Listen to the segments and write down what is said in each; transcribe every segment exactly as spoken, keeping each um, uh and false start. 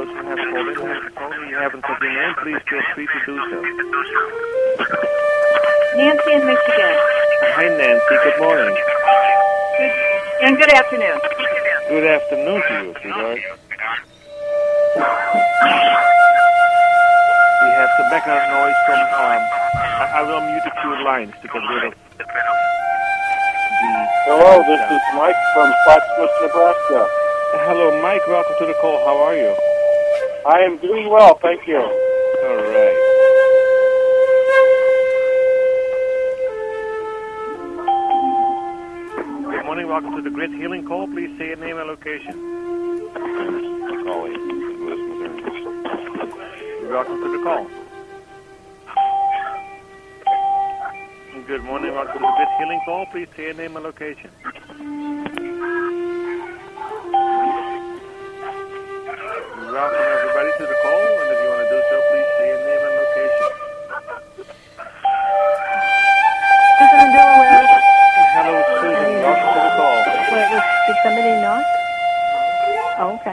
those who have called in have called and you haven't said your name, please feel free to do so. Nancy in Michigan. Hi, Nancy. Good morning. Good, and good afternoon. Good afternoon to you, sweetheart. We have some background noise from, um, I, I will mute a few lines to get rid of the... Hello, this is Mike from Plattsmouth, Nebraska. Hello, Mike. Welcome to the call. How are you? I am doing well, thank you. All right. Good morning. Welcome to the Grid Healing Call. Please say your name and location. Macaulay, Lewis, Missouri. Welcome to the call. Good morning. Welcome to the Grid Healing Call. Please say your name and location. Welcome everybody to the call, and if you want to do so, please say your name and location. Susan in Delaware. Hello, Susan. Welcome to the call. Wait, was, did somebody knock? Oh, okay.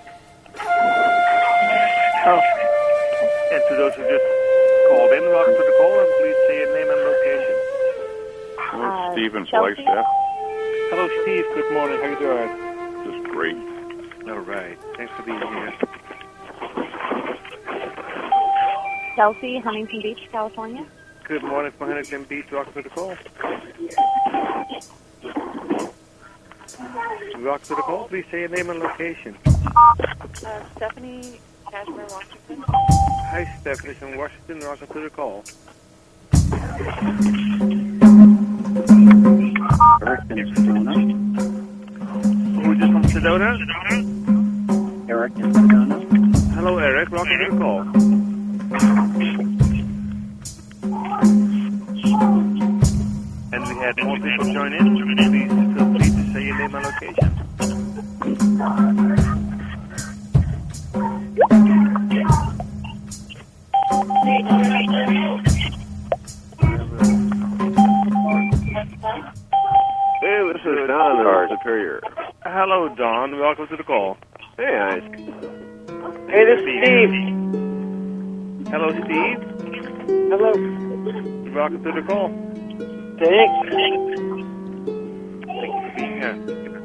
Oh. And to those who just called in, welcome to the call, and please say your name and location. Hello, Uh, Stephen Chelsea? Flagstaff. Hello, Steve. Good morning. How you doing? Just great. All right. Thanks for being here. Chelsea, Huntington Beach, California. Good morning from Huntington Beach. Welcome to the call. Welcome to the call. Please say your name and location. Uh, Stephanie, Kashmir, Washington. Hi, Stephanie from Washington. Welcome to the call. Eric in Sedona. Who's this from Sedona? Eric in Sedona. Hello, Eric. Welcome to the call. And we had more people join in. Please feel free to say your name and location. Hey, this is Don in Superior. Hello, Don. Welcome to the call. Hey, guys. Hey, this is Steve. Hello, Steve. Hello. Welcome to the call. Thanks. Thank you for being here.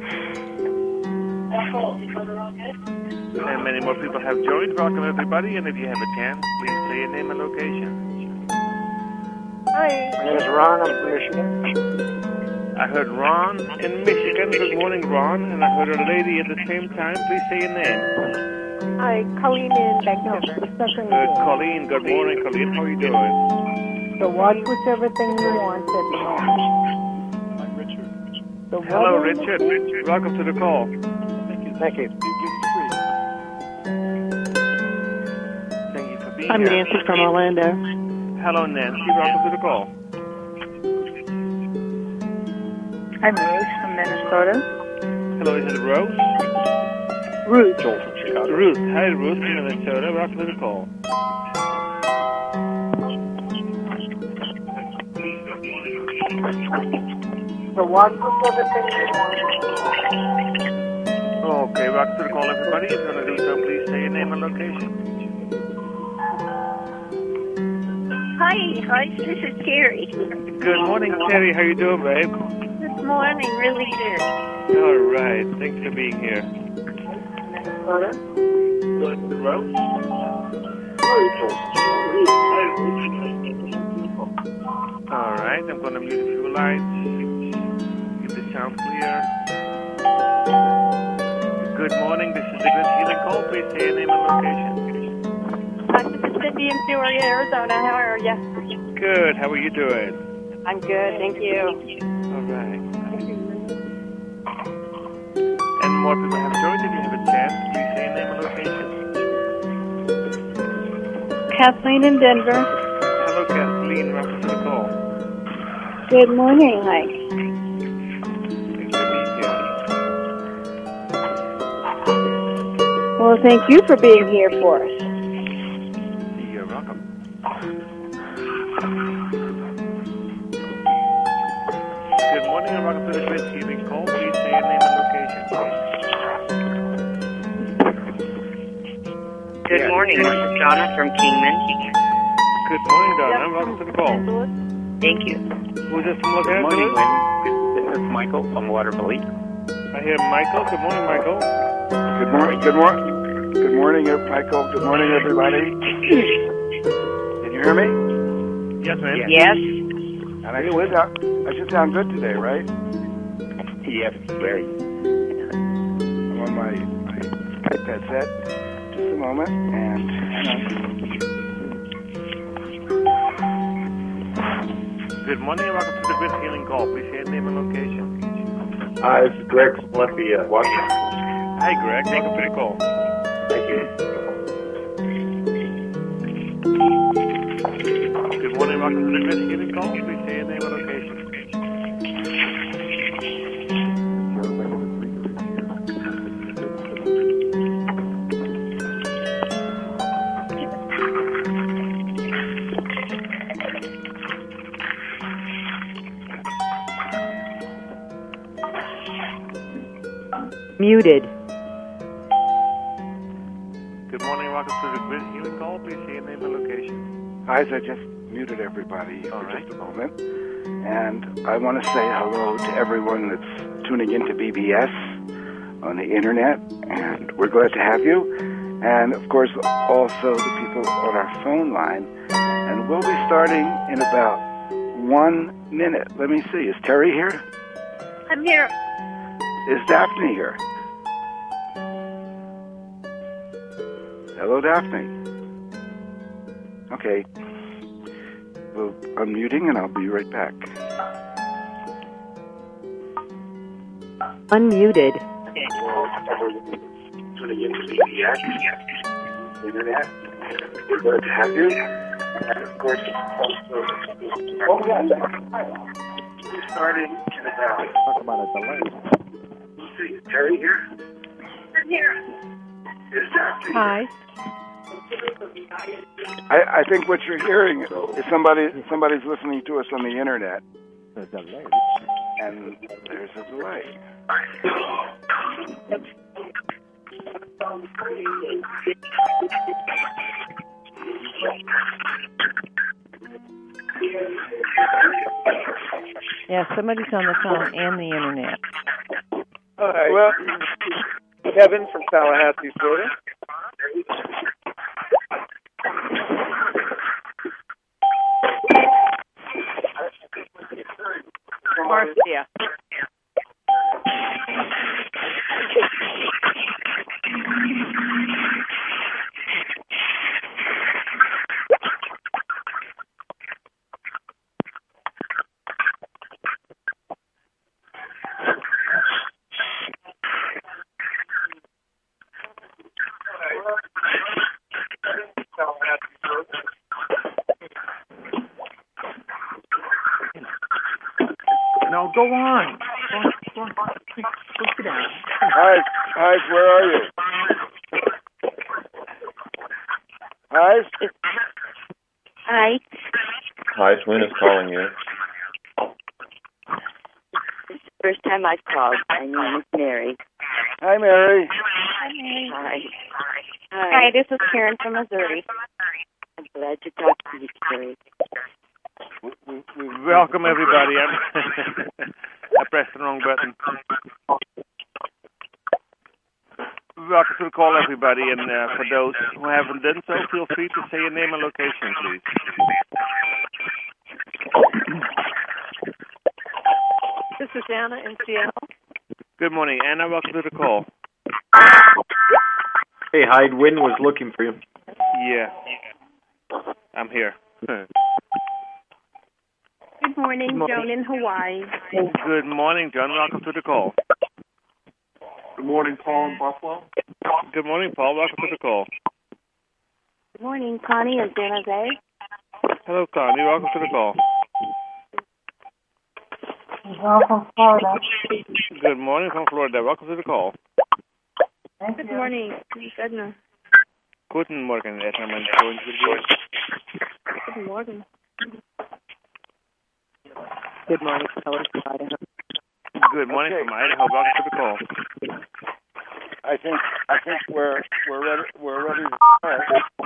And many more people have joined. Welcome, everybody. And if you have a chance, please say your name and location. Hi. My name is Ron. I'm from Michigan. I heard Ron in Michigan. Good morning, Ron. And I heard a lady at the same time. Please say your name. Hi, Colleen in Vancouver. Good, Colleen. Good morning, Colleen. How are you doing? So watch whichever thing you want at the moment. I'm Richard. So Hello, what is- Richard. Welcome to the call. Thank you. Thank you. Thank you for being I'm here. Nancy from Orlando. Hello, Nancy. Welcome to the call. I'm Rose from Minnesota. Hello, is it Rose? Ruth. Joel from Chicago. Ruth. Hi, Ruth from Minnesota. Welcome to the call. So watch whichever thing you want. Okay, welcome to the call, everybody. If you want to do so, please say your name and location. Hi, hi, this is Carrie. Good morning, Terry. How you doing, babe? Good morning, really good. All right. Thanks for being here. Minnesota. Rose? All right. I'm going to mute a few lines. Keep the sound clear. Good morning. This is the Grid Healing Call. Please say your name and location. Hi, this is Cindy in Peoria, Arizona. How are you? Good. How are you doing? I'm good, thank you. All right. And more people have joined. If you have a chance, please say your name and location. Kathleen in Denver. Hello, Kathleen. Welcome to the call. Good morning, Mike. Thanks for being here. Well, thank you for being here for us. You're welcome. Good morning and welcome to the Grid Healing Call. Please say your name and location, please. Good morning. This is Donna from Kingman. Good morning, Donna. Welcome to the call. Thank you. Who's this from Los Good morning, Angeles? Win. This is Michael from Waterville. I hear Michael. Good morning, Michael. Good morning. Good morning. Good morning, Michael. Good morning, everybody. Can you hear me? Yes, ma'am. Yes. And I should sound, I should sound good today, right? Yes, very. I'm on my, my Skype headset. Just a moment. And hang on. Good morning and welcome to the Grid Healing Call. Please say your name and location. Hi, this is Greg from Lafayette, Washington. Hi, Greg. Welcome to the call. Thank you. Good morning and welcome to the Grid Healing Call. Please say your name and location. Muted. Good morning and welcome to the Grid Healing Call. Please say your name and location. Guys, I just muted everybody All for right. just a moment. And I want to say hello to everyone that's tuning into B B S on the internet. And we're glad to have you. And, of course, also the people on our phone line. And we'll be starting in about one minute. Let me see. Is Terry here? I'm here. Is Daphne here? Hello, Daphne. Okay. Well, I'm muting and I'll be right back. Unmuted. Tuning into B B S, internet. We're glad to have you. And of course, also, oh, yeah, we're starting in about. Talk about a delay. Let's see, is Terry here? I'm here. Is Daphne Hi. I, I think what you're hearing is somebody somebody's listening to us on the internet, The delay. and there's a delay. Yeah, somebody's on the phone and the internet. Hi. Well, Kevin from Tallahassee, Florida. Marcia. No, go on. Go on. Go on. Go sit down. Hi, hi, where are you? Hi. Hi. Hi, Swin is calling you. This is the first time I've called. My name is Mary. Hi, Mary. Hi. Hi, this is Karen from Missouri. I'm glad to talk to you, Terry. Welcome, everybody. I'm I pressed the wrong button. Welcome to the call, everybody. And uh, for those who haven't done so, feel free to say your name and location, please. This is Anna in Seattle. Good morning, Anna. Welcome to the call. Hey, Hyde, Win was looking for you. Yeah. I'm here. Good morning, Good morning. Joan in Hawaii. Good morning, John. Welcome to the call. Good morning, Paul in Buffalo. Good morning, Paul. Welcome to the call. Good morning, Connie in San Jose. Hello, Connie. Welcome to the call. Welcome, Florida. Good morning from Florida. Welcome to the call. Good morning, this is Edna. Guten Morgen, Edna. Mein Freund. Good morning. Good morning, Kelly from Idaho. Good morning from Idaho. Welcome to the call. I think I think we're we're ready we're ready to start.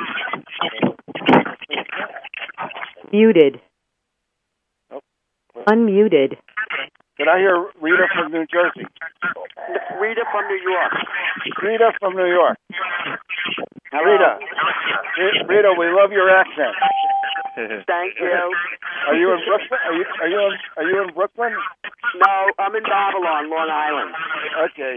Muted. Oh. Unmuted. Did I hear Rita from New Jersey? Rita from New York. Rita from New York. Hello. Rita. Rita, we love your accent. Thank you. Are you in Brooklyn? Are you are you in, are you in Brooklyn? No, I'm in Babylon, Long Island. Okay.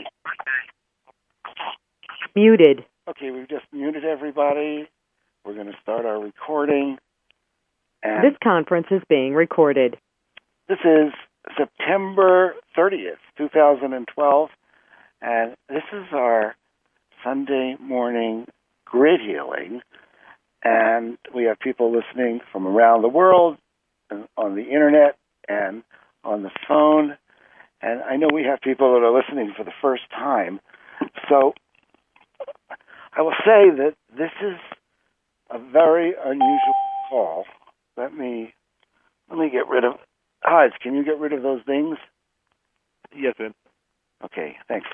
Muted. Okay, we've just muted everybody. We're going to start our recording. And This conference is being recorded. this is September thirtieth, two thousand twelve, and this is our Sunday morning grid healing. And we have people listening from around the world, and on the internet, and on the phone. And I know we have people that are listening for the first time. So I will say that this is a very unusual call. Let me let me get rid of Hides, can you get rid of those things? Yes, sir. Okay, thanks.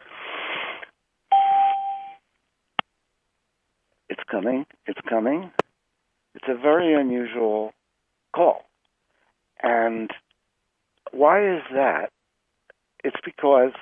It's coming. It's coming. It's a very unusual call. And why is that? It's because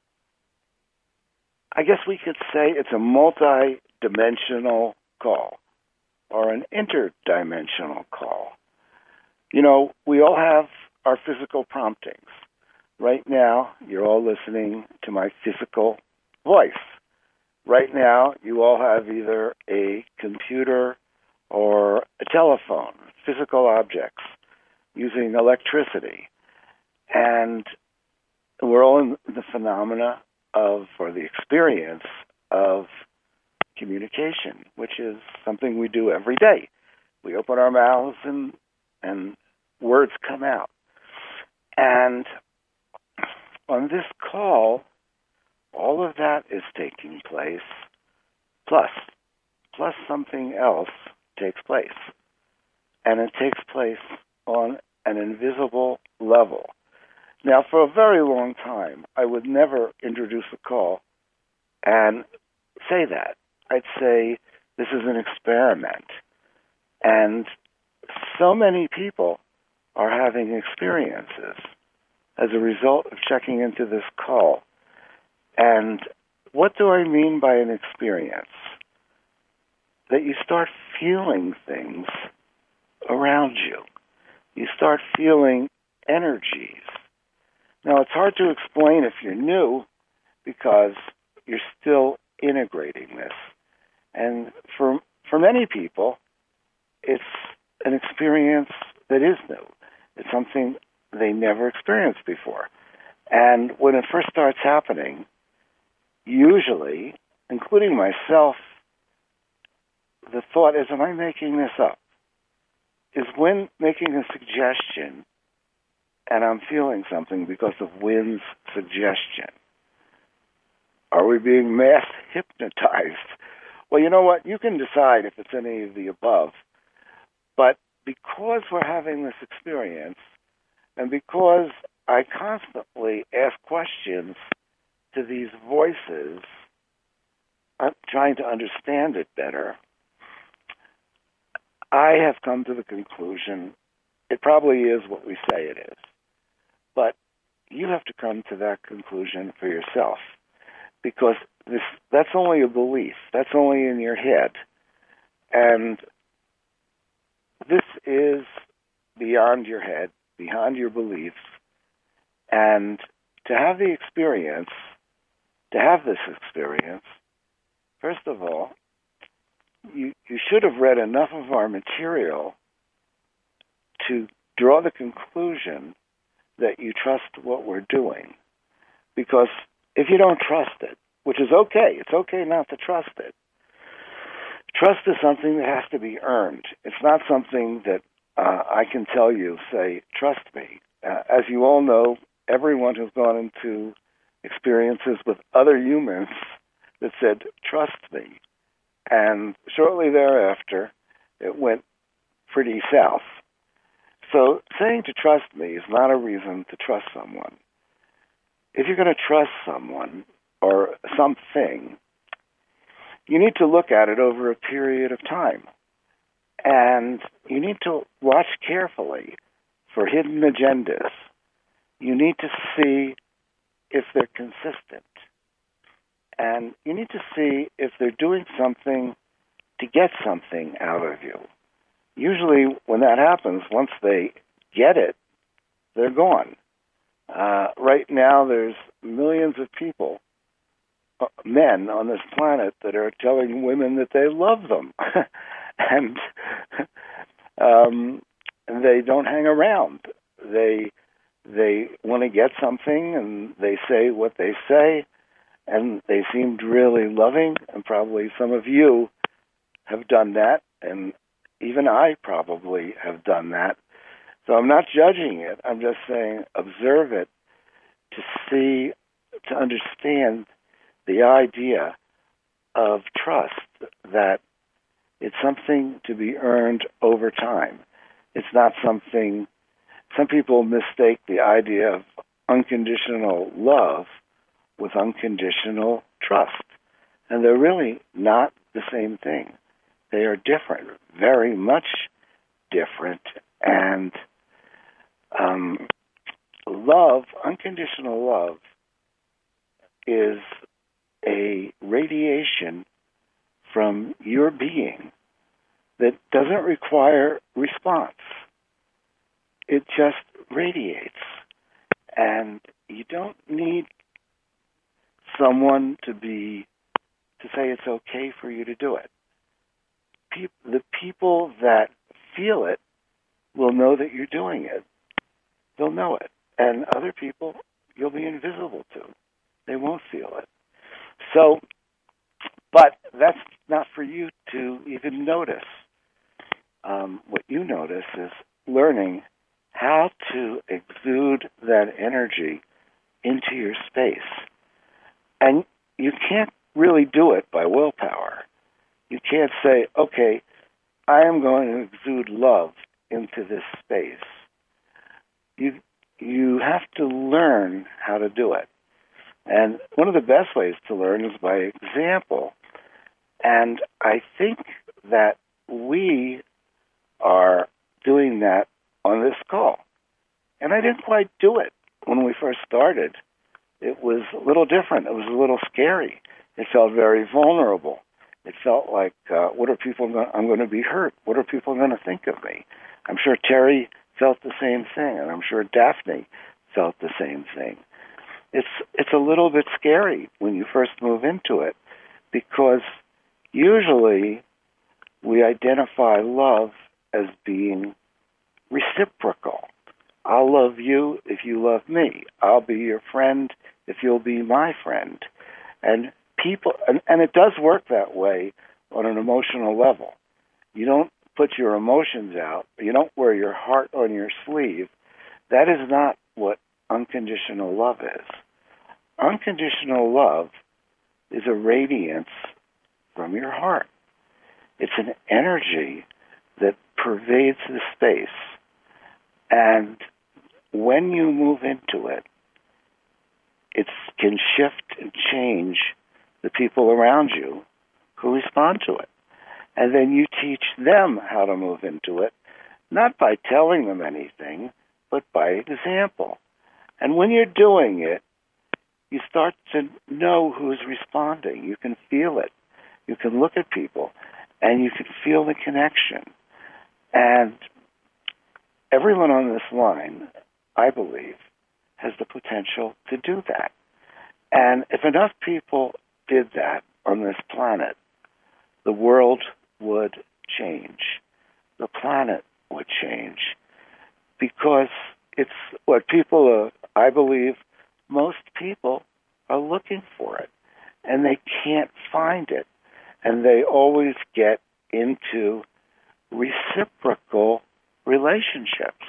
I guess we could say it's a multi-dimensional call or an interdimensional call. You know, we all have our physical promptings. Right now, you're all listening to my physical voice. Right now, you all have either a computer or a telephone, physical objects, using electricity. And we're all in the phenomena of, or the experience of communication, which is something we do every day. We open our mouths and, and words come out. And on this call, all of that is taking place, plus, plus something else takes place. And it takes place on an invisible level. Now, for a very long time, I would never introduce a call and say that. I'd say this is an experiment. And so many people are having experiences as a result of checking into this call. And what do I mean by an experience? That you start feeling things around you. You start feeling energies. Now, it's hard to explain if you're new because you're still integrating this. And for for many people, it's an experience that is new. It's something they never experienced before. And when it first starts happening, usually, including myself, the thought is, am I making this up? Is Wynn making a suggestion and I'm feeling something because of Wynn's suggestion? Are we being mass hypnotized? Well, you know what? You can decide if it's any of the above. But because we're having this experience, and because I constantly ask questions to these voices, I'm trying to understand it better, I have come to the conclusion it probably is what we say it is. But you have to come to that conclusion for yourself, because this that's only a belief. That's only in your head. And this is beyond your head, beyond your beliefs. And to have the experience, to have this experience, first of all, you, you should have read enough of our material to draw the conclusion that you trust what we're doing. Because if you don't trust it, which is okay, it's okay not to trust it. Trust is something that has to be earned. It's not something that uh, I can tell you, say, trust me. Uh, as you all know, everyone who's gone into experiences with other humans that said, trust me. And shortly thereafter, it went pretty south. So saying to trust me is not a reason to trust someone. If you're going to trust someone, or something, you need to look at it over a period of time. And you need to watch carefully for hidden agendas. You need to see if they're consistent. And you need to see if they're doing something to get something out of you. Usually when that happens, once they get it, they're gone. Uh, right now there's millions of people, uh, men on this planet, that are telling women that they love them. and um, they don't hang around. They they want to get something, and they say what they say, and they seemed really loving, and probably some of you have done that, and even I probably have done that. So I'm not judging it. I'm just saying observe it to see, to understand the idea of trust, that it's something to be earned over time. It's not something, some people mistake the idea of unconditional love with unconditional trust. And they're really not the same thing. They are different, very much different. And um, love, unconditional love, is a radiation from your being that doesn't require response. It just radiates. And you don't need someone to be, to say it's okay for you to do it. Pe- the people that feel it will know that you're doing it. They'll know it. And other people, you'll be invisible to. They won't feel it. So, but that's not for you to even notice. Um, what you notice is learning how to exude that energy into your space. And you can't really do it by willpower. You can't say, okay, I am going to exude love into this space. You you have to learn how to do it. And one of the best ways to learn is by example. And I think that we are doing that on this call. And I didn't quite do it when we first started. It was a little different. It was a little scary. It felt very vulnerable. It felt like, uh, what are people going I'm going to be hurt. What are people going to think of me? I'm sure Terry felt the same thing, and I'm sure Daphne felt the same thing. It's it's a little bit scary when you first move into it, because usually we identify love as being reciprocal. I'll love you if you love me. I'll be your friend if you'll be my friend. And people, and, and it does work that way on an emotional level. You don't put your emotions out. You don't wear your heart on your sleeve. That is not what unconditional love is. Unconditional love is a radiance from your heart. It's an energy that pervades the space. And when you move into it, it can shift and change the people around you who respond to it. And then you teach them how to move into it, not by telling them anything, but by example. And when you're doing it, you start to know who's responding. You can feel it. You can look at people, and you can feel the connection. And everyone on this line, I believe, has the potential to do that. And if enough people did that on this planet, the world would change. The planet would change. Because it's what people, uh, I believe, most people are looking for it. And they can't find it. And they always get into reciprocal relationships.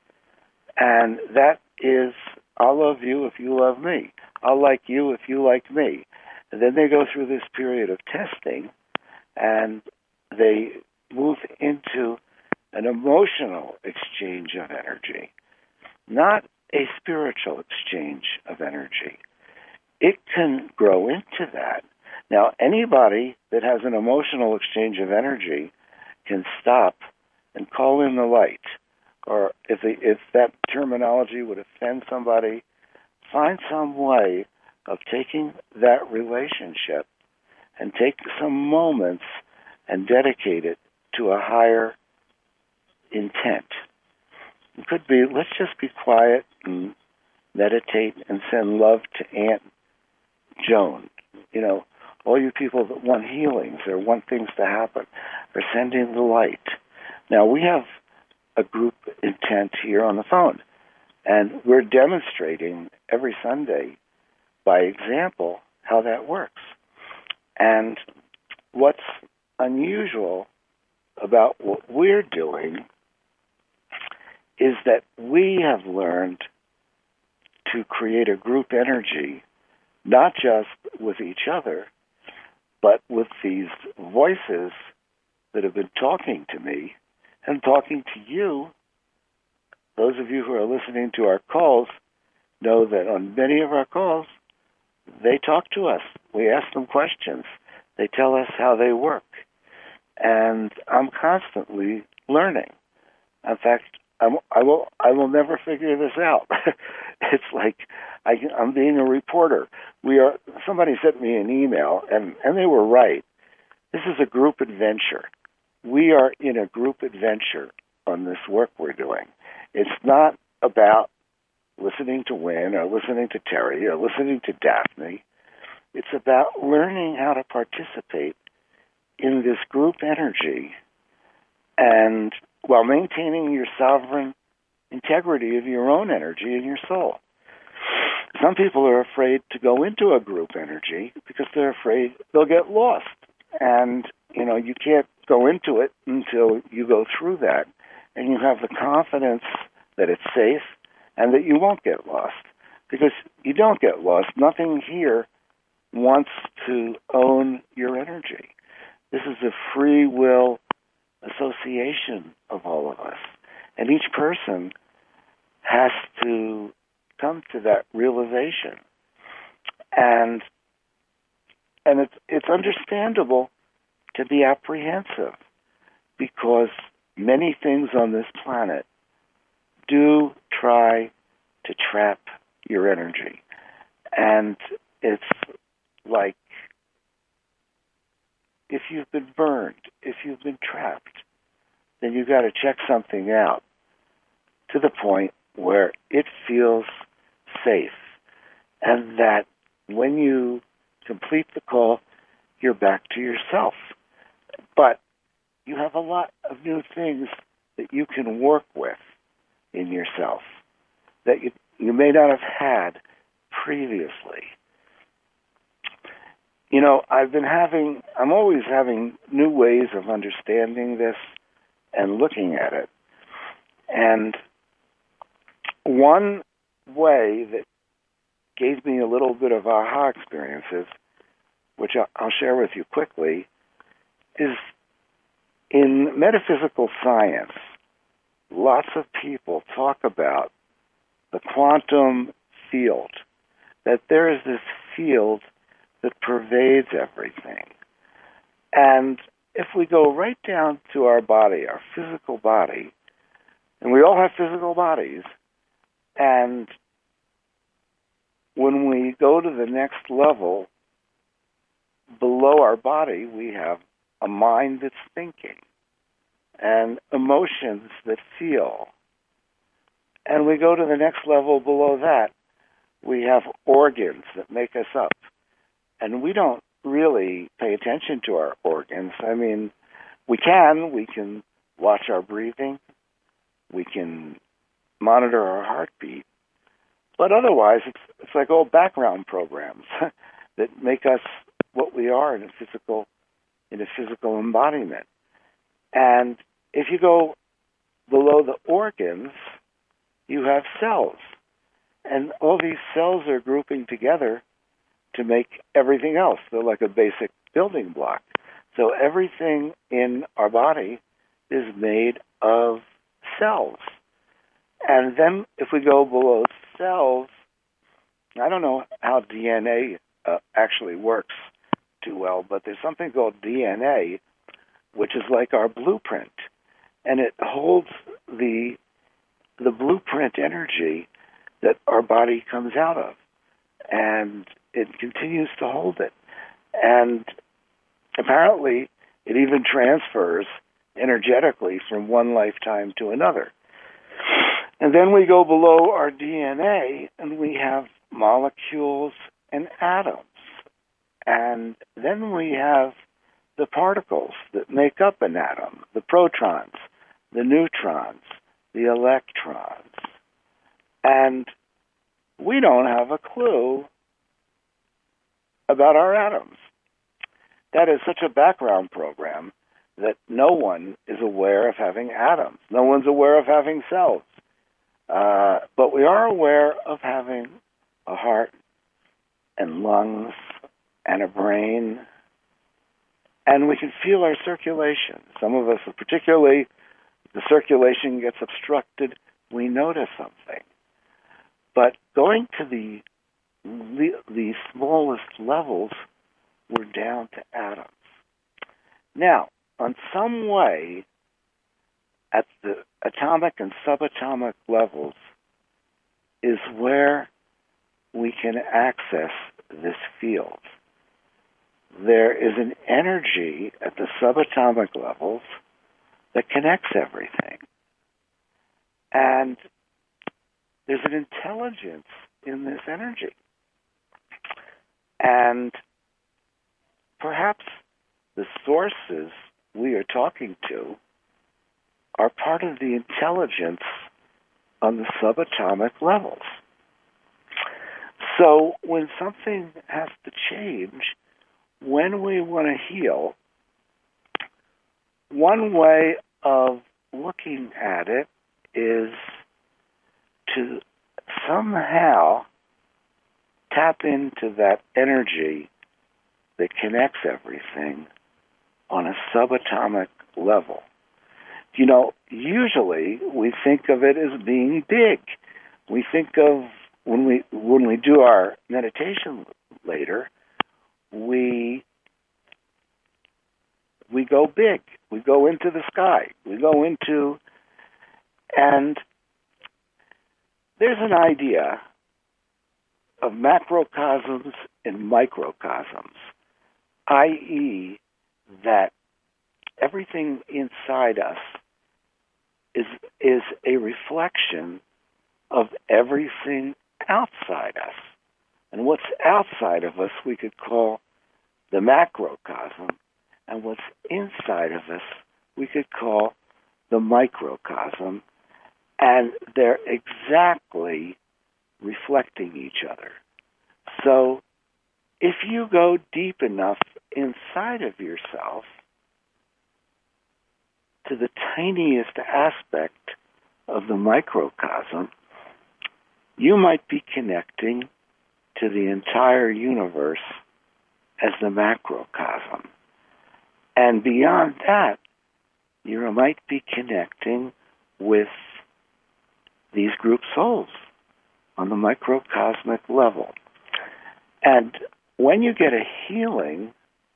And that is, I'll love you if you love me. I'll like you if you like me. And then they go through this period of testing, and they move into an emotional exchange of energy, not a spiritual exchange of energy. it can grow into that. Now, anybody that has an emotional exchange of energy can stop and call in the light. Or if, the, if that terminology would offend somebody, find some way of taking that relationship and take some moments and dedicate it to a higher intent. It could be, let's just be quiet and meditate and send love to Aunt Joan. You know, all you people that want healings or want things to happen are sending the light. Now, we have a group intent here on the phone, and we're demonstrating every Sunday by example how that works. And what's unusual about what we're doing is that we have learned to create a group energy, not just with each other, but with these voices that have been talking to me and talking to you. Those of you who are listening to our calls know that on many of our calls, they talk to us. We ask them questions. They tell us how they work. And I'm constantly learning. In fact, I'm, I will I will never figure this out. It's like I, I'm being a reporter. We are. Somebody sent me an email, and, and they were right. This is a group adventure. We are in a group adventure on this work we're doing. It's not about listening to Wynn or listening to Terry or listening to Daphne. It's about learning how to participate in this group energy and while maintaining your sovereign integrity of your own energy and your soul. Some people are afraid to go into a group energy because they're afraid they'll get lost. And, you know, you can't go into it until you go through that and you have the confidence that it's safe and that you won't get lost. Because you don't get lost. Nothing here wants to own your energy. This is a free will association of all of us. And each person has to come to that realization. And and it's it's understandable to be apprehensive because many things on this planet do try to trap your energy. And it's like if you've been burned, if you've been trapped, then you've got to check something out to the point where it feels safe and that when you complete the call, you're back to yourself. But you have a lot of new things that you can work with in yourself that you, you may not have had previously. You know, I've been having, I'm always having new ways of understanding this and looking at it. And one way that gave me a little bit of aha experiences, which I'll share with you quickly, is in metaphysical science, lots of people talk about the quantum field, that there is this field that pervades everything. And if we go right down to our body, our physical body, and we all have physical bodies, and when we go to the next level, below our body, we have a mind that's thinking and emotions that feel. And we go to the next level below that, we have organs that make us up. And we don't really pay attention to our organs. I mean, we can. We can watch our breathing. We can monitor our heartbeat. But otherwise, it's, it's like old background programs that make us what we are in a physical, in a physical embodiment. And if you go below the organs, you have cells. And all these cells are grouping together to make everything else. They're like a basic building block. So everything in our body is made of cells. And then if we go below cells, I don't know how D N A uh, actually works too well, but there's something called D N A, which is like our blueprint, and it holds the the blueprint energy that our body comes out of, and it continues to hold it. And apparently, it even transfers energetically from one lifetime to another. And then we go below our D N A, and we have molecules and atoms. And then we have the particles that make up an atom, the protons, the neutrons, the electrons. And we don't have a clue about our atoms. That is such a background program that no one is aware of having atoms. No one's aware of having cells. Uh, but we are aware of having a heart and lungs and a brain, and we can feel our circulation. Some of us, particularly, the circulation gets obstructed, we notice something. But going to the, the, the smallest levels, we're down to atoms. Now, on some way, at the atomic and subatomic levels, is where we can access this field. There is an energy at the subatomic levels that connects everything. And there's an intelligence in this energy. And perhaps the sources we are talking to are part of the intelligence on the subatomic levels. So when something has to change, when we want to heal, one way of looking at it is to somehow tap into that energy that connects everything on a subatomic level. You know, usually we think of it as being big. We think of, when we when we do our meditation later, we we go big. We go into the sky. We go into, and there's an idea of macrocosms and microcosms, that is that everything inside us is is a reflection of everything outside us. And what's outside of us we could call the macrocosm, and what's inside of us we could call the microcosm, and they're exactly reflecting each other. So if you go deep enough inside of yourself to the tiniest aspect of the microcosm, you might be connecting to the entire universe as the macrocosm. And beyond that, you might be connecting with these group souls on the microcosmic level. And when you get a healing,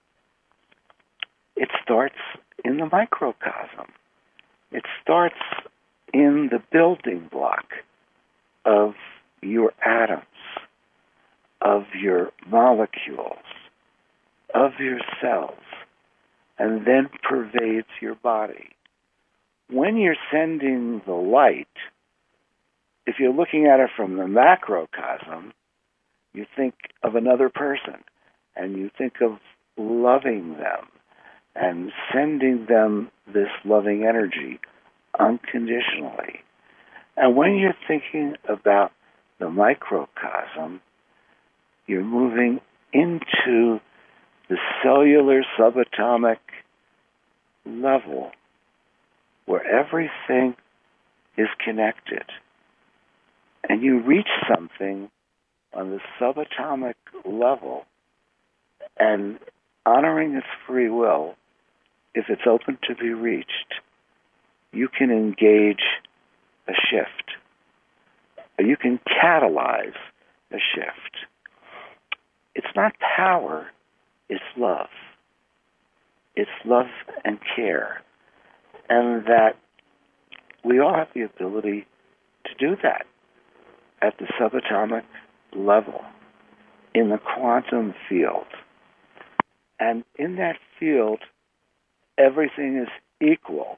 it starts in the microcosm. It starts in the building block of your atoms, of your molecules, of your cells, and then pervades your body. When you're sending the light, if you're looking at it from the macrocosm, you think of another person, and you think of loving them and sending them this loving energy unconditionally. And when you're thinking about the microcosm, you're moving into the cellular subatomic level where everything is connected. And you reach something on the subatomic level, and honoring its free will, if it's open to be reached, you can engage a shift. You can catalyze a shift. It's not power, it's love. It's love and care. And that we all have the ability to do that at the subatomic level, in the quantum field. And in that field, everything is equal.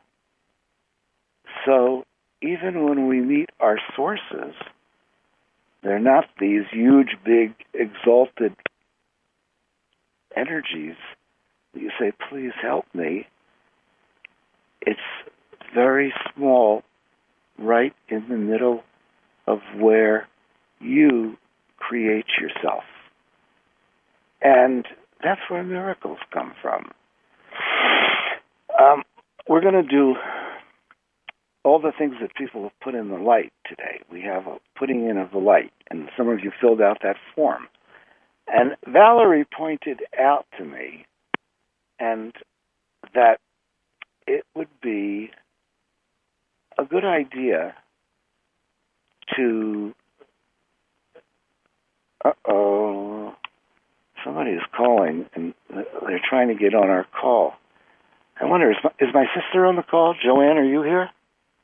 So even when we meet our sources, they're not these huge, big, exalted energies that you say, please help me. It's very small, right in the middle of where you create yourself. And that's where miracles come from. Um, we're going to do all the things that people have put in the light today. We have a putting in of the light, and some of you filled out that form. And Valerie pointed out to me and that it would be a good idea to, uh-oh, somebody is calling, and they're trying to get on our call. I wonder, is my, is my sister on the call? Joanne, are you here?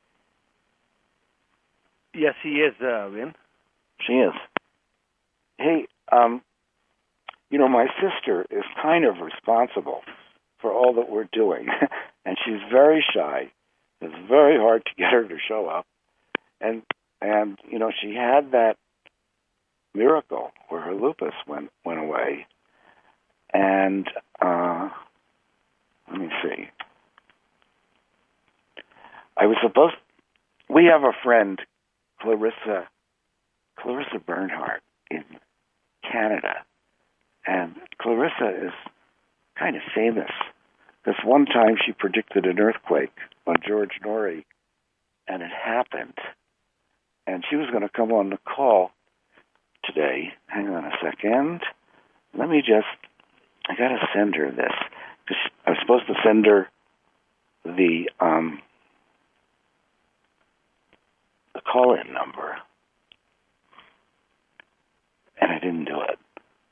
Yes, he is, uh, Win. She is. Hey, um, you know, my sister is kind of responsible for all that we're doing, and she's very shy. It's very hard to get her to show up. And, and you know, she had that miracle where her lupus went, went away. And, uh, let me see. I was supposed, we have a friend, Clarissa, Clarissa Bernhardt in Canada. And Clarissa is kind of famous because one time she predicted an earthquake on George Norrie, and it happened. And she was going to come on the call today. Hang on a second. Let me just, I got to send her this. Because I was supposed to send her the, um, the call-in number. And I didn't do it.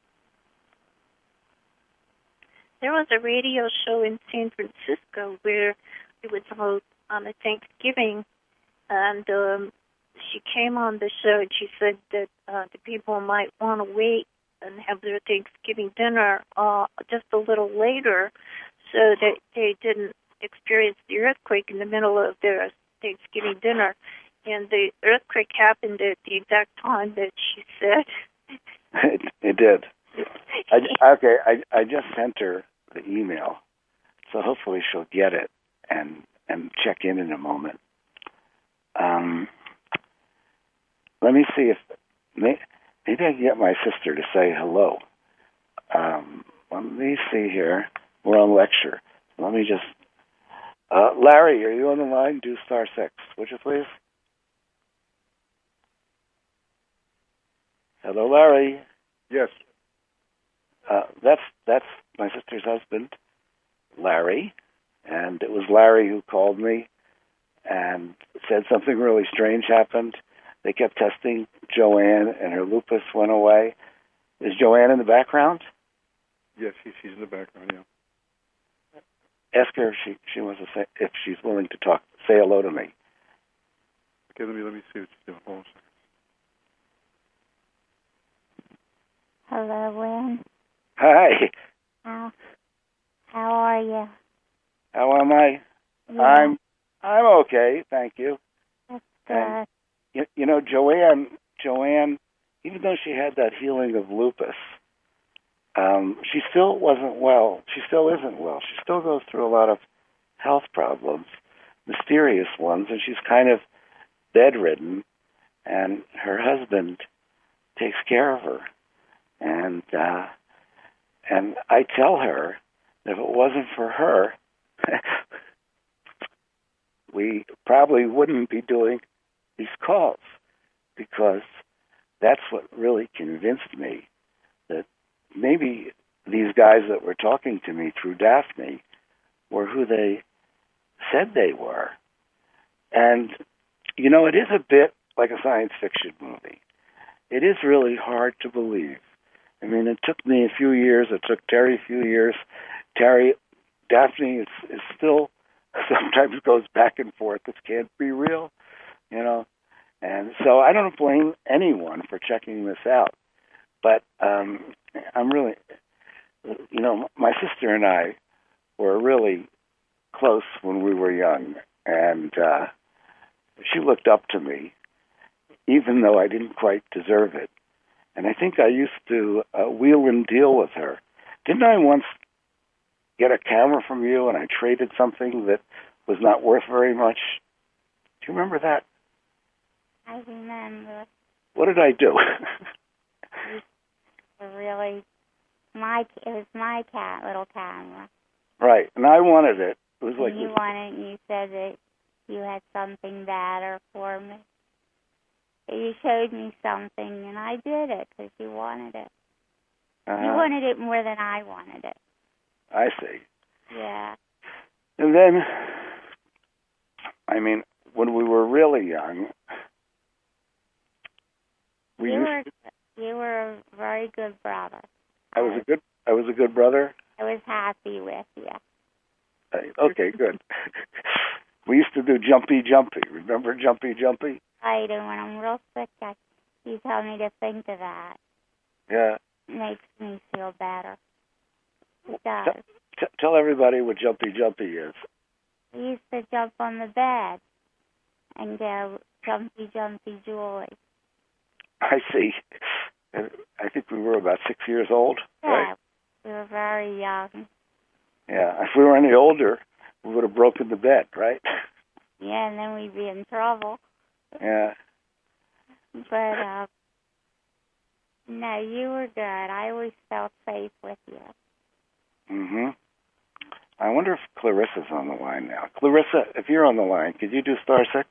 There was a radio show in San Francisco where it was held on a Thanksgiving, and um, she came on the show and she said that uh, the people might want to wait and have their Thanksgiving dinner uh, just a little later so that they didn't experience the earthquake in the middle of their Thanksgiving dinner. And the earthquake happened at the exact time that she said. it, it did. I, okay, I, I just sent her the email, so hopefully she'll get it and, and check in in a moment. Um, let me see if... May, Maybe I can get my sister to say hello. Um, let me see here. We're on lecture. Let me just... Uh, Larry, are you on the line? Do star six, would you please? Hello, Larry. Yes. Uh, that's that's my sister's husband, Larry. And it was Larry who called me and said something really strange happened. They kept testing Joanne, and her lupus went away. Is Joanne in the background? Yes, she, she's in the background, yeah. Ask her if she, she wants to say, if she's willing to talk. Say hello to me. Okay, let me let me see what she's doing. Hold on a second. Hello, Win. Hi. How how are you? How am I? Yeah. I'm I'm okay, thank you. That's good. And, you, you know, Joanne, Joanne, even though she had that healing of lupus, um, she still wasn't well. She still isn't well. She still goes through a lot of health problems, mysterious ones, and she's kind of bedridden, and her husband takes care of her. And uh, and I tell her that if it wasn't for her, we probably wouldn't be doing these calls, because that's what really convinced me that maybe these guys that were talking to me through Daphne were who they said they were. And, you know, it is a bit like a science fiction movie. it is really hard to believe. I mean, it took me a few years. It took Terry a few years. Terry, Daphne is, is still sometimes goes back and forth. This can't be real, you know. And so I don't blame anyone for checking this out. But um, I'm really, you know, my sister and I were really close when we were young. And uh, she looked up to me, even though I didn't quite deserve it. And I think I used to uh, wheel and deal with her. Didn't I once get a camera from you and I traded something that was not worth very much? Do you remember that? I remember. What did I do? Really, my it was my cat little camera. Right, and I wanted it. It was like and you this. wanted, and you said that you had something better for me. You showed me something, and I did it because you wanted it. Uh-huh. You wanted it more than I wanted it. I see. Yeah. And then, I mean, when we were really young, we you used were to, you were a very good brother. I was a good I was a good brother. I was happy with you. Uh, okay, good. We used to do jumpy jumpy. Remember jumpy jumpy? Right, and when I'm real sick, I, you tell me to think of that. Yeah. It makes me feel better. It Tell, does. t- tell everybody what jumpy jumpy is. We used to jump on the bed and go jumpy jumpy Julie. I see. And I think we were about six years old, Yeah, right? we were very young. Yeah. If we were any older, we would have broken the bed, right? Yeah, and then we'd be in trouble. Yeah. But, uh, no, you were good. I always felt safe with you. Mm-hmm. I wonder if Clarissa's on the line now. Clarissa, if you're on the line, could you do star six?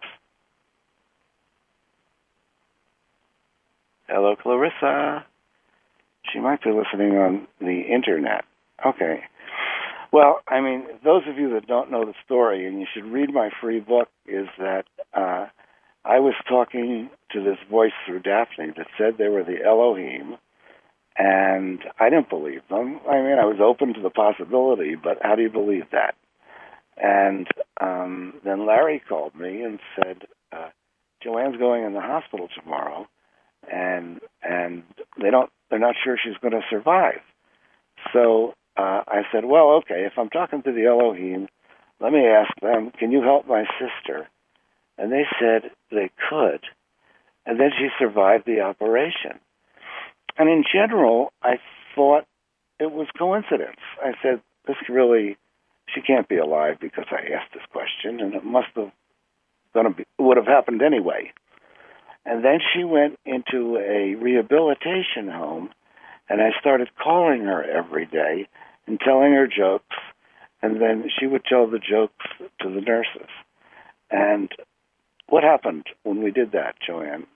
Hello, Clarissa. She might be listening on the internet. Okay. Well, I mean, those of you that don't know the story, and you should read my free book, is that uh, I was talking to this voice through Daphne that said they were the Elohim, and I didn't believe them. I mean, I was open to the possibility, but how do you believe that? And um, then Larry called me and said, uh, Joanne's going in the hospital tomorrow, and and they don't they're not sure she's going to survive. So uh, I said, well, okay, if I'm talking to the Elohim, let me ask them, can you help my sister? And they said they could. And then she survived the operation. And in general, I thought it was coincidence. I said, this really, she can't be alive because I asked this question, and it must have gonna be, would have happened anyway. And then she went into a rehabilitation home, and I started calling her every day and telling her jokes, and then she would tell the jokes to the nurses. And what happened when we did that, Joanne?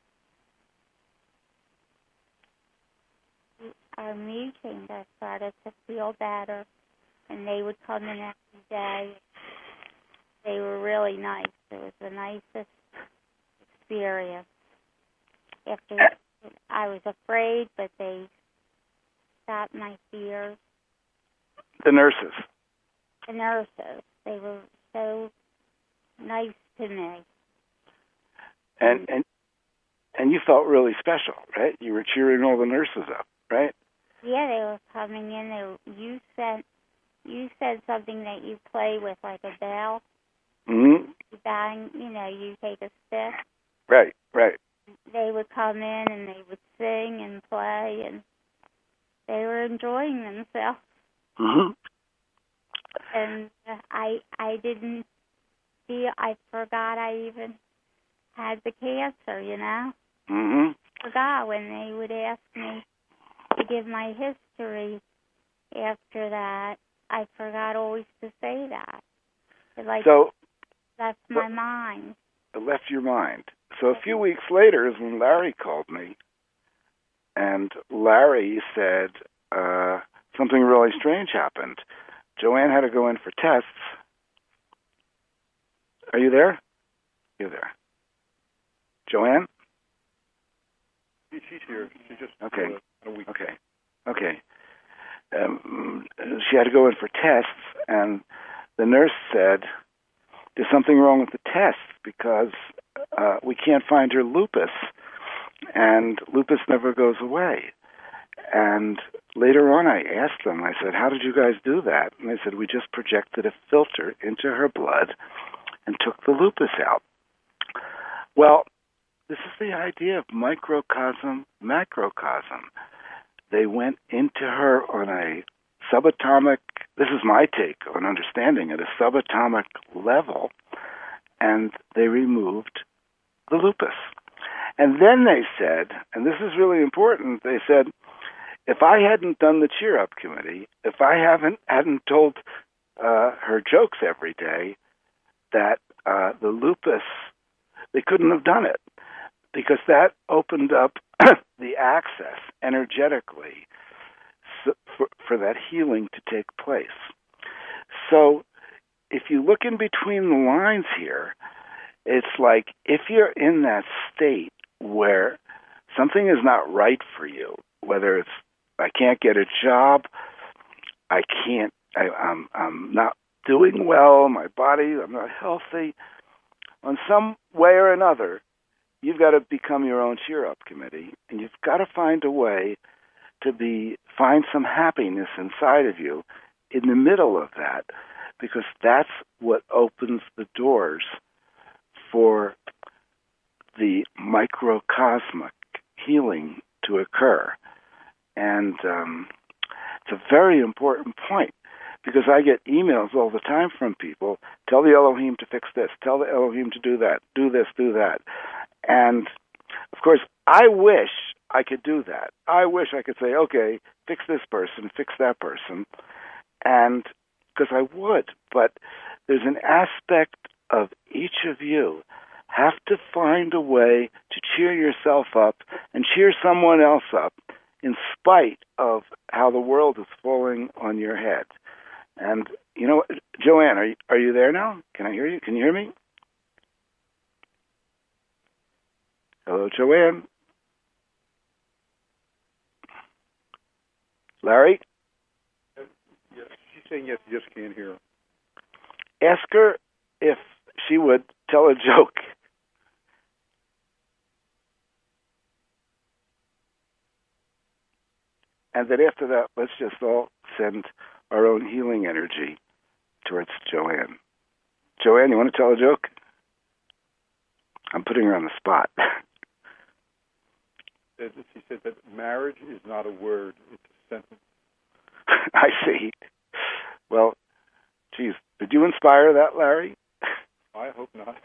Our meetings, I started to feel better, and they would come in every day. They were really nice. It was the nicest experience. After I was afraid, but they stopped my fears. The nurses. The nurses, they were so nice to me. And and and you felt really special, right? You were cheering all the nurses up, right? Yeah, they were coming in. They were, you said you said something that you play with, like a bell. Mm-hmm. You bang, you know, you take a stick. Right, right. They would come in and they would sing and play, and they were enjoying themselves. Mm-hmm. And I I didn't feel, I forgot I even had the cancer, you know? Mm-hmm. Forgot when they would ask me to give my history after that. I forgot always to say that. It like so left my mind. It left your mind. So a few weeks later is when Larry called me, and Larry said uh, something really strange happened. Joanne had to go in for tests. Are you there? You're there. Joanne? She, she's here. She just Okay. Uh, a week. Okay. Okay. Um, she had to go in for tests, and the nurse said, there's something wrong with the tests because uh, we can't find her lupus, and lupus never goes away. And later on, I asked them, I said, how did you guys do that? And they said, we just projected a filter into her blood and took the lupus out. Well, this is the idea of microcosm, macrocosm. They went into her on a subatomic, this is my take on understanding at a subatomic level, and they removed the lupus. And then they said, and this is really important, they said, if I hadn't done the cheer up committee, if I haven't hadn't told uh, her jokes every day, that uh, the lupus, they couldn't have done it, because that opened up the access energetically for, for that healing to take place. So if you look in between the lines here, it's like if you're in that state where something is not right for you, whether it's I can't get a job, I can't, I, I'm, I'm not doing well, my body, I'm not healthy, on some way or another, you've got to become your own cheer-up committee, and you've got to find a way to be find some happiness inside of you in the middle of that, because that's what opens the doors for the microcosmic healing to occur. And um, it's a very important point, because I get emails all the time from people, tell the Elohim to fix this, tell the Elohim to do that, do this, do that. And, of course, I wish I could do that. I wish I could say, okay, fix this person, fix that person, and because I would. But there's an aspect of each of you have to find a way to cheer yourself up and cheer someone else up in spite of how the world is falling on your head. And, you know, Joanne, are you, are you there now? Can I hear you? Can you hear me? Hello, Joanne. Larry? Yes, she's saying yes, you just can't hear her. Ask her if she would tell a joke. And then after that, let's just all send our own healing energy towards Joanne. Joanne, you want to tell a joke? I'm putting her on the spot. She said that marriage is not a word, it's a sentence. I see. Well, geez, did you inspire that, Larry? I hope not.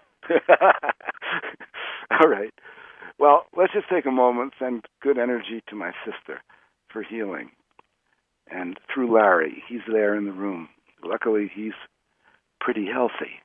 All right. Well, let's just take a moment, send good energy to my sister for healing. And through Larry, he's there in the room. Luckily, he's pretty healthy.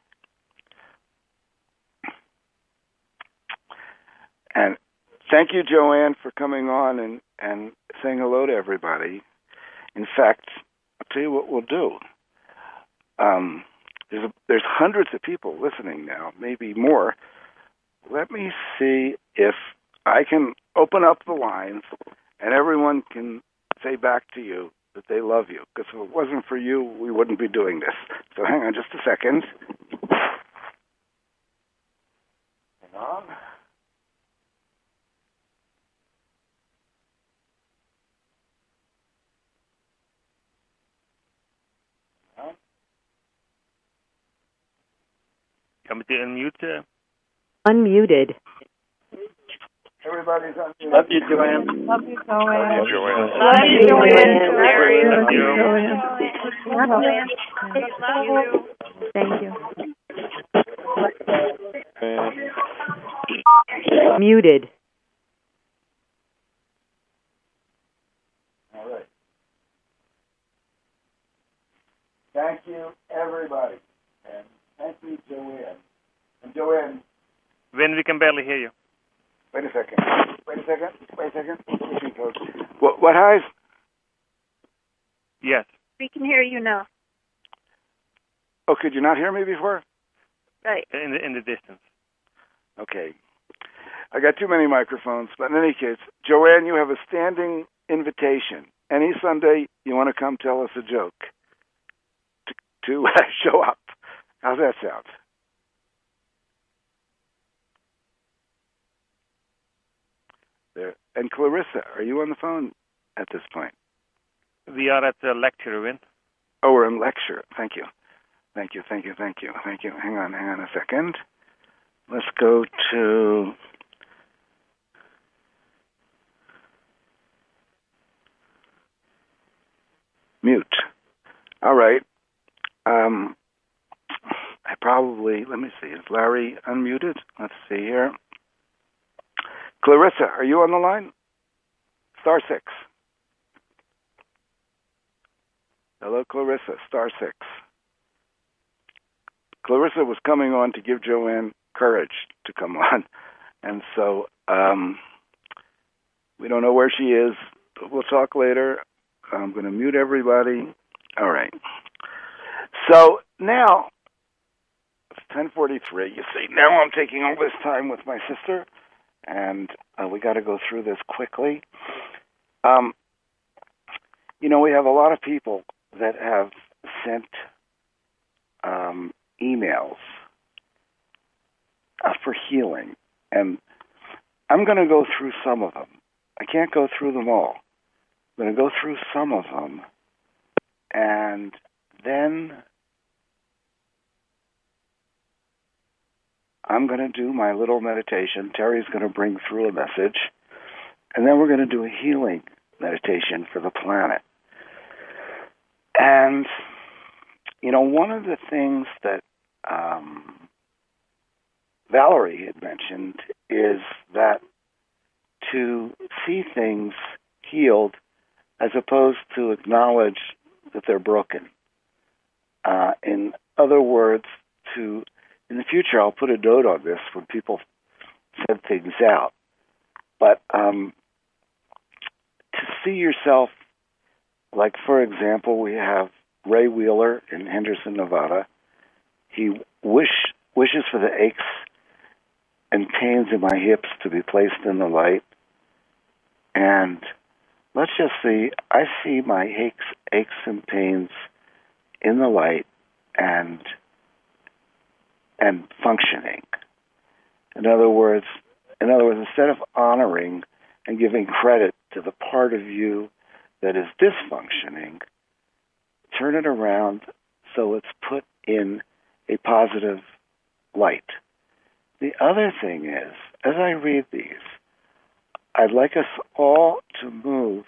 And thank you, Joanne, for coming on and, and saying hello to everybody. In fact, I'll tell you what we'll do. Um, there's, a, there's hundreds of people listening now, maybe more. Let me see if I can open up the lines and everyone can say back to you that they love you. Because if it wasn't for you, we wouldn't be doing this. So hang on just a second. Hang on. Come to unmute. Uh... Unmuted. Everybody's on. Love you, Joanne. Love you, Joanne. Love you, Joanne. Love you, Joanne. Larry. Love you. Love you. Thank you. Muted. All right. Thank you, everybody. And thank you, Joanne. And Joanne. When we can barely hear you. Wait a second. Wait a second. Wait a second. What, what highs? Yes. We can hear you now. Oh, could you not hear me before? Right. In the, in the distance. Okay. I got too many microphones. But in any case, Joanne, you have a standing invitation. Any Sunday you want to come tell us a joke to, to uh, show up. How's that sound? There. And Clarissa, are you on the phone at this point? We are at the lecture, Win. Oh, we're in lecture. Thank you. Thank you, thank you, thank you, thank you. Hang on, hang on a second. Let's go to... mute. All right. Um, I probably, let me see, is Larry unmuted? Let's see here. Clarissa, are you on the line? Star six. Hello, Clarissa, star six. Clarissa was coming on to give Joanne courage to come on. And so um, we don't know where she is, but we'll talk later. I'm going to mute everybody. All right. So now, it's ten forty-three. You see, now I'm taking all this time with my sister, and uh, we got to go through this quickly. Um, you know, we have a lot of people that have sent um, emails uh, for healing, and I'm going to go through some of them. I can't go through them all. I'm going to go through some of them, and then I'm going to do my little meditation. Terry's going to bring through a message, and then we're going to do a healing meditation for the planet. And, you know, one of the things that um, Valerie had mentioned is that to see things healed as opposed to acknowledge that they're broken. Uh, in other words, to in the future, I'll put a note on this when people send things out. But um, to see yourself, like, for example, we have Ray Wheeler in Henderson, Nevada. He wish wishes for the aches and pains in my hips to be placed in the light. And let's just see, I see my aches, aches and pains in the light and and functioning. In other words, in other words, instead of honoring and giving credit to the part of you that is dysfunctioning, turn it around so it's put in a positive light. The other thing is, as I read these, I'd like us all to move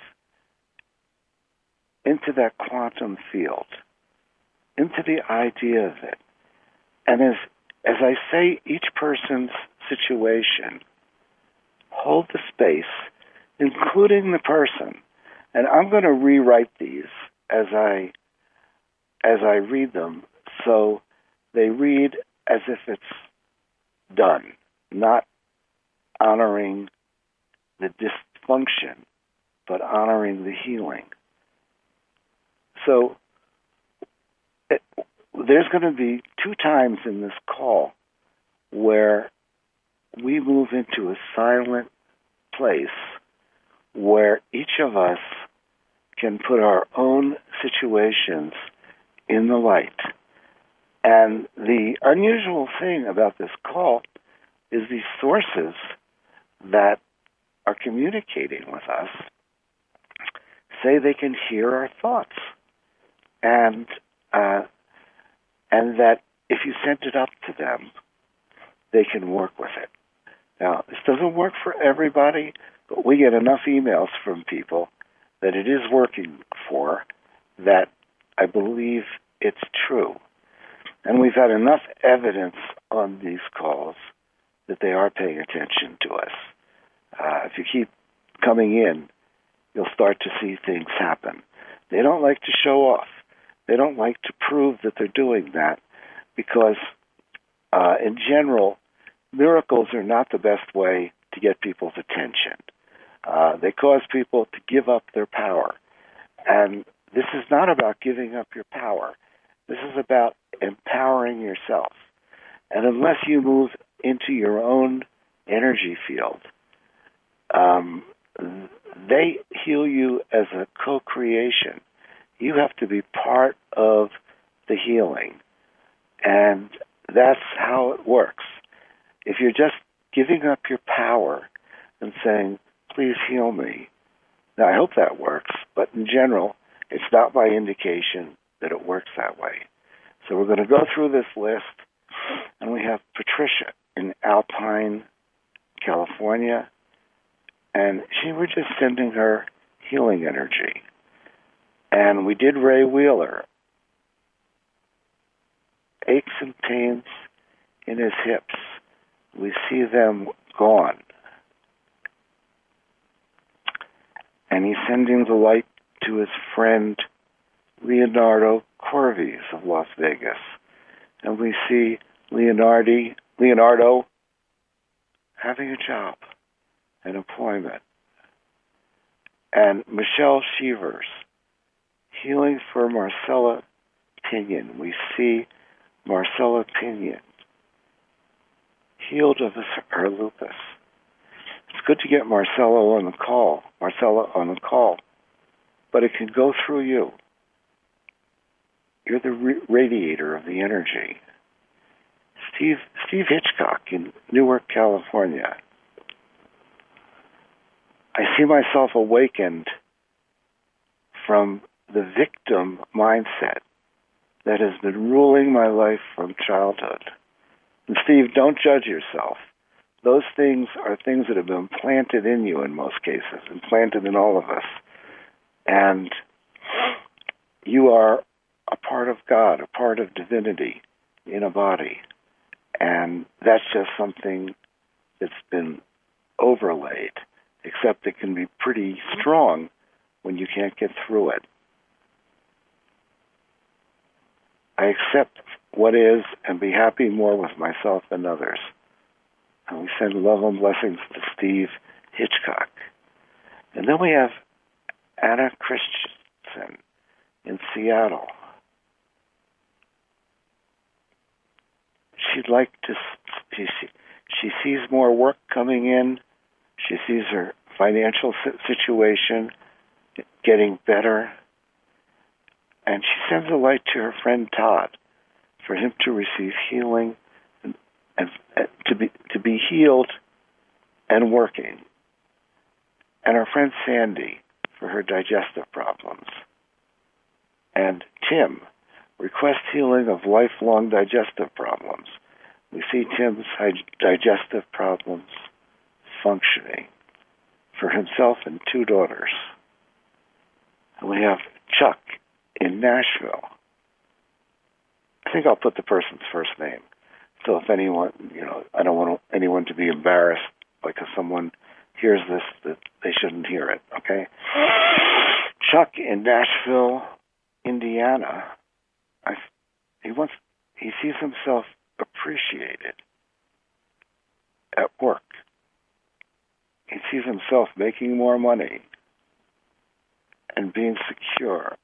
into that quantum field, into the idea of it. And as as I say each person's situation, hold the space, including the person. And I'm going to rewrite these as I as I read them, so they read as if it's done, not honoring the dysfunction, but honoring the healing. So it, there's going to be two times in this call where we move into a silent place where each of us can put our own situations in the light. And the unusual thing about this call is these sources that are communicating with us say they can hear our thoughts, and uh, and that if you send it up to them, they can work with it. Now, this doesn't work for everybody, but we get enough emails from people that it is working for, that I believe it's true. And we've had enough evidence on these calls that they are paying attention to us. Uh, if you keep coming in, you'll start to see things happen. They don't like to show off. They don't like to prove that they're doing that because, uh, in general, miracles are not the best way to get people's attention. Uh, they cause people to give up their power. And this is not about giving up your power. This is about empowering yourself. And unless you move into your own energy field. Um, they heal you as a co-creation. You have to be part of the healing. And that's how it works. If you're just giving up your power and saying, please heal me, now I hope that works, but in general, it's not by indication that it works that way. So we're going to go through this list, and we have Patricia in Alpine, California, and she was just sending her healing energy. And we did Ray Wheeler. Aches and pains in his hips. We see them gone. And he's sending the light to his friend Leonardo Corvies of Las Vegas. And we see Leonardi, Leonardo having a job and employment. And Michelle Shevers, healing for Marcella Pinion. We see Marcella Pinion healed of his, her lupus. It's good to get Marcella on the call, Marcella on the call, but it can go through you. You're the re- radiator of the energy. Steve Steve Hitchcock in Newark, California. I see myself awakened from the victim mindset that has been ruling my life from childhood. And Steve, don't judge yourself. Those things are things that have been planted in you in most cases, and planted in all of us. And you are a part of God, a part of divinity in a body. And that's just something that's been overlaid, except it can be pretty strong when you can't get through it. I accept what is and be happy more with myself and others. And we send love and blessings to Steve Hitchcock. And then we have Anna Christensen in Seattle. She'd like to, she, she sees more work coming in. She sees her financial situation getting better. And she sends a light to her friend Todd for him to receive healing and, and, and to be to be healed and working. And our friend Sandy for her digestive problems. And Tim requests healing of lifelong digestive problems. We see Tim's digestive problems functioning for himself and two daughters. And we have Chuck in Nashville. I think I'll put the person's first name. So if anyone, you know, I don't want anyone to be embarrassed because someone hears this that they shouldn't hear it, okay? Chuck in Nashville, Indiana, I, he wants, he sees himself appreciated at work. He sees himself making more money and being secure.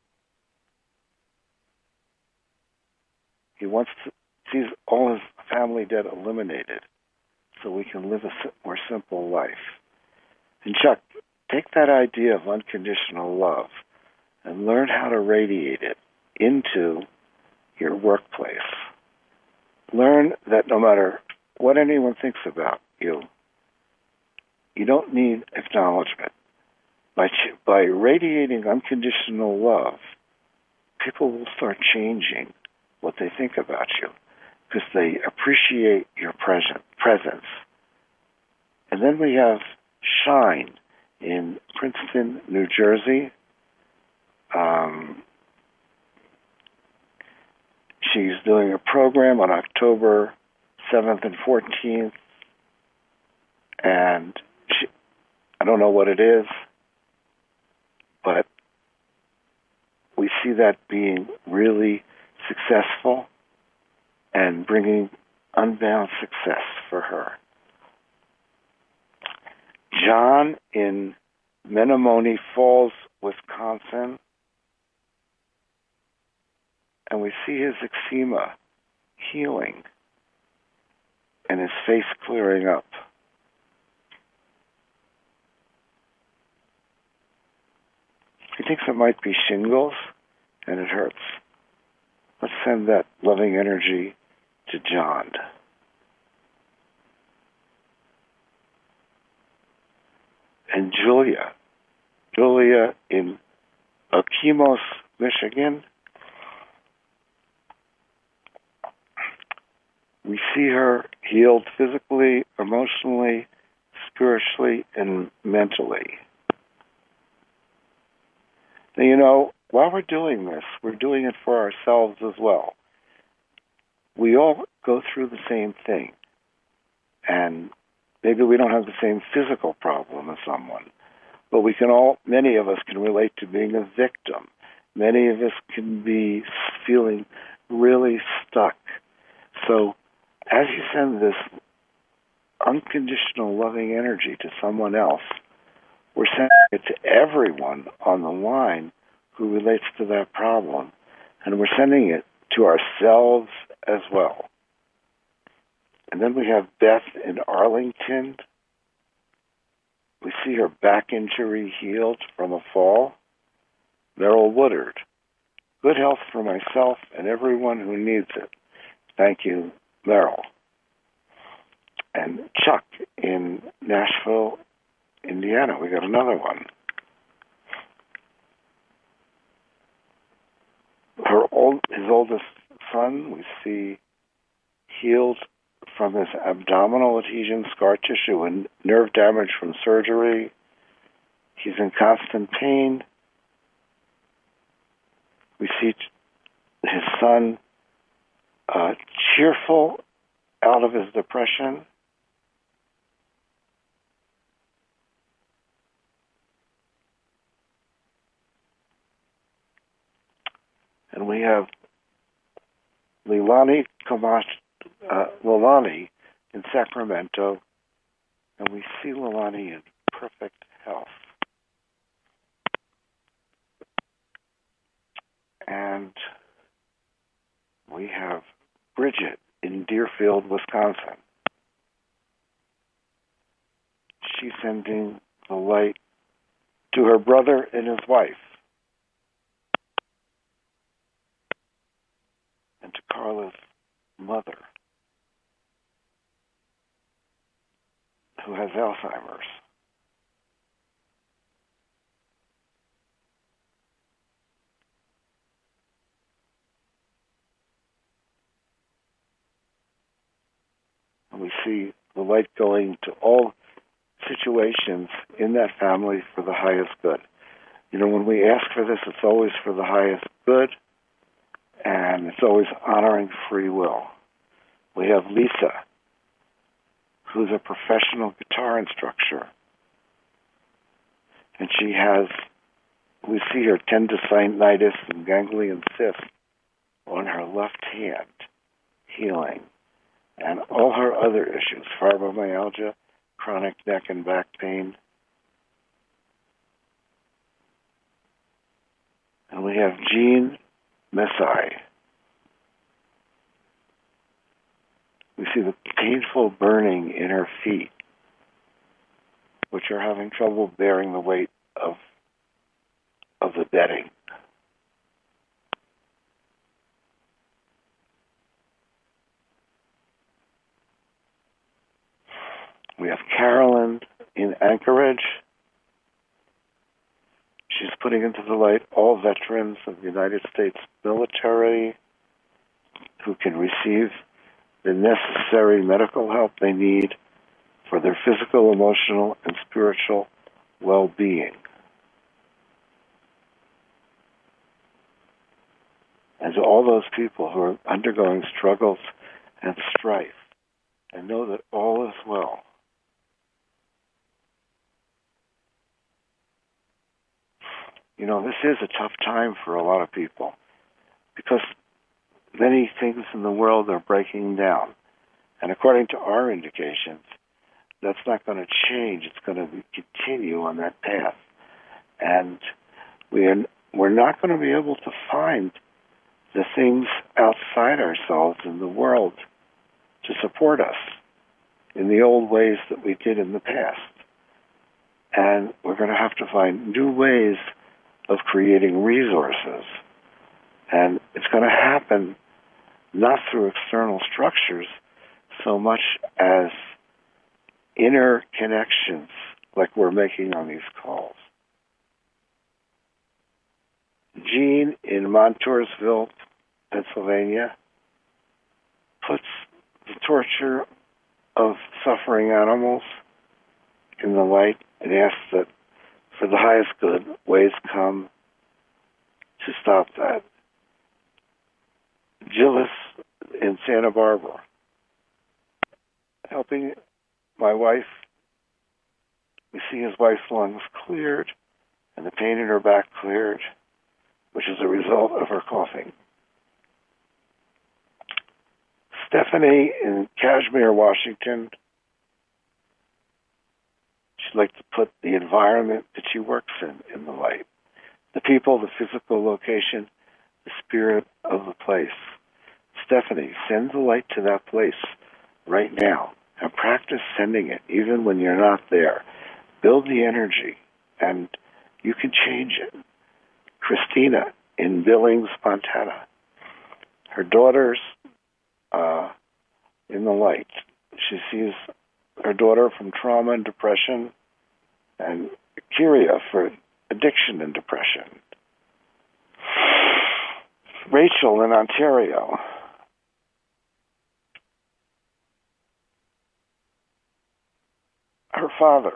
He wants to sees all his family debt eliminated so we can live a more simple life. And Chuck, take that idea of unconditional love and learn how to radiate it into your workplace. Learn that no matter what anyone thinks about you, you don't need acknowledgement. By, ch- by radiating unconditional love, people will start changing what they think about you because they appreciate your present, presence. And then we have Shine in Princeton, New Jersey. Um, she's doing a program on October seventh and fourteenth, and she, I don't know what it is, but we see that being really successful and bringing unbound success for her. John in Menomonee Falls, Wisconsin, and we see his eczema healing and his face clearing up. thinks it might be shingles, and it hurts. Let's send that loving energy to John. And Julia. Julia in Okemos, Michigan. We see her healed physically, emotionally, spiritually, and mentally. Now, you know, while we're doing this, we're doing it for ourselves as well. We all go through the same thing. And maybe we don't have the same physical problem as someone, but we can all, many of us can relate to being a victim. Many of us can be feeling really stuck. So as you send this unconditional loving energy to someone else, we're sending it to everyone on the line who relates to that problem, and we're sending it to ourselves as well. And then we have Beth in Arlington. We see her back injury healed from a fall. Merrill Woodard. Good health for myself and everyone who needs it. Thank you, Merrill. And Chuck in Nashville, Indiana. We got another one. Her old, his oldest son, we see healed from his abdominal adhesion, scar tissue, and nerve damage from surgery. He's in constant pain. We see his son uh, cheerful out of his depression. And we have Leilani Kamash, uh, Leilani in Sacramento, and we see Leilani in perfect health. And we have Bridget in Deerfield, Wisconsin. She's sending the light to her brother and his wife, and to Carla's mother, who has Alzheimer's. And we see the light going to all situations in that family for the highest good. You know, when we ask for this, it's always for the highest good, and it's always honoring free will. We have Lisa, who's a professional guitar instructor, and she has, we see her tendinitis and ganglion cyst on her left hand healing, and all her other issues, fibromyalgia, chronic neck and back pain. And we have Jean Messai. We see the painful burning in her feet, which are having trouble bearing the weight of of the bedding. We have Carolyn in Anchorage. She's putting into the light all veterans of the United States military who can receive the necessary medical help they need for their physical, emotional, and spiritual well-being. And to all those people who are undergoing struggles and strife, and know that all is well. You know, this is a tough time for a lot of people because many things in the world are breaking down. And according to our indications, that's not going to change. It's going to continue on that path. And we are, we're not going to be able to find the things outside ourselves in the world to support us in the old ways that we did in the past. And we're going to have to find new ways of creating resources. And it's going to happen not through external structures so much as inner connections like we're making on these calls. Jean in Montoursville, Pennsylvania, puts the torture of suffering animals in the light and asks that for the highest good, ways come to stop that. Gillis in Santa Barbara, helping my wife. We see his wife's lungs cleared and the pain in her back cleared, which is a result of her coughing. Stephanie in Kashmir, Washington, she'd like to put the environment that she works in in the light. The people, the physical location, the spirit of the place. Stephanie, send the light to that place right now and practice sending it even when you're not there. Build the energy and you can change it. Christina in Billings, Montana. Her daughter's uh, in the light. She sees her daughter from trauma and depression, and Kyria for addiction and depression. Rachel in Ontario. Her father,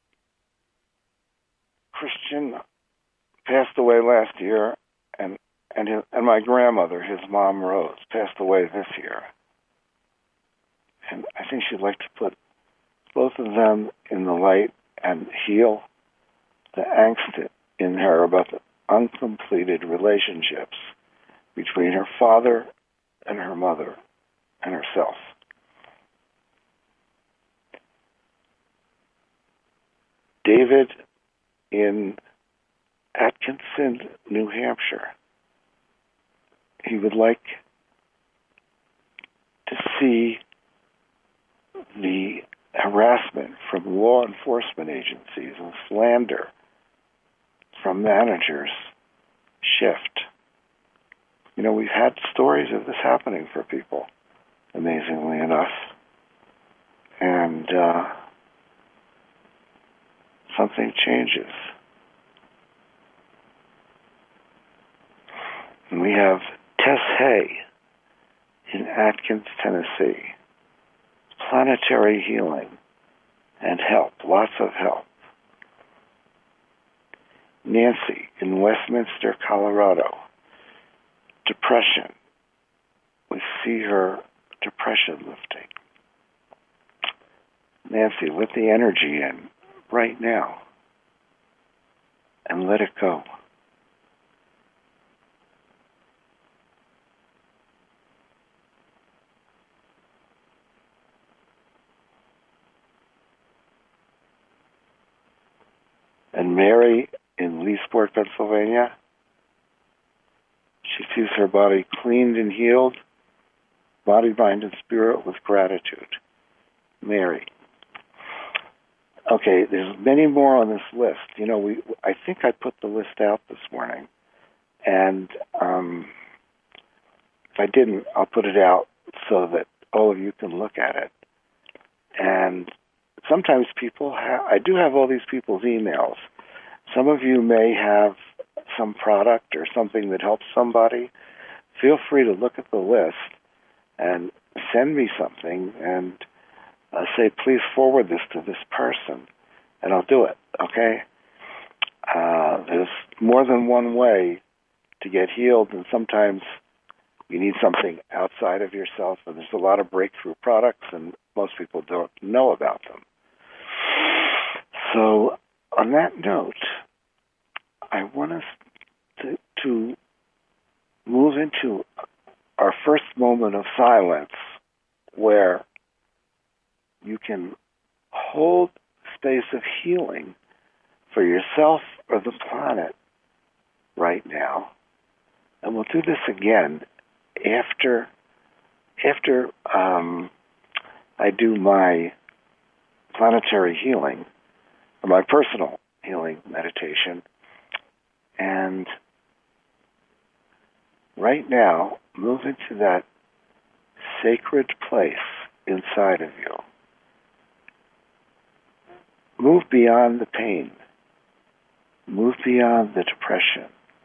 Christian, passed away last year, and and his, and my grandmother, his mom Rose, passed away this year. And I think she'd like to put both of them in the light and heal the angst in her about the uncompleted relationships between her father and her mother and herself. David in Atkinson, New Hampshire. He would like to see the harassment from law enforcement agencies and slander from managers shift. You know, we've had stories of this happening for people, amazingly enough. And uh, something changes. And we have Tess Hay in Atkins, Tennessee. Planetary healing and help, lots of help. Nancy in Westminster, Colorado. Depression. We see her depression lifting. Nancy, let the energy in right now and let it go. And Mary in Leesport, Pennsylvania, she sees her body cleaned and healed, body, mind, and spirit with gratitude. Mary. Okay, there's many more on this list. You know, we I think I put the list out this morning, and um, if I didn't, I'll put it out so that all of you can look at it. And sometimes people have, I do have all these people's emails. Some of you may have some product or something that helps somebody. Feel free to look at the list and send me something and uh, say, please forward this to this person, and I'll do it, okay? Uh, there's more than one way to get healed, and sometimes you need something outside of yourself, and there's a lot of breakthrough products, and most people don't know about them. So on that note, I want us to, to move into our first moment of silence where you can hold space of healing for yourself or the planet right now. And we'll do this again after after um, I do my planetary healing, or my personal healing meditation. And right now, move into that sacred place inside of you. Move beyond the pain. Move beyond the depression.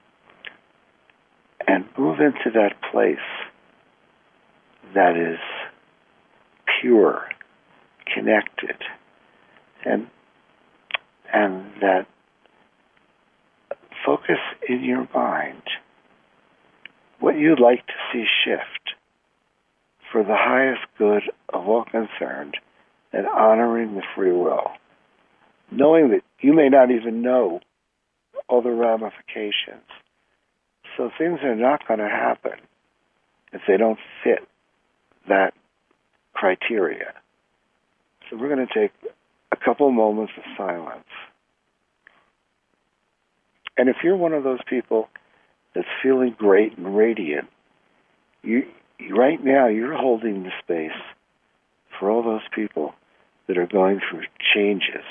And move into that place that is pure, connected, and and that focus in your mind what you'd like to see shift for the highest good of all concerned and honoring the free will, knowing that you may not even know all the ramifications. So things are not going to happen if they don't fit that criteria. So we're going to take a couple moments of silence. And if you're one of those people that's feeling great and radiant, you, right now you're holding the space for all those people that are going through changes.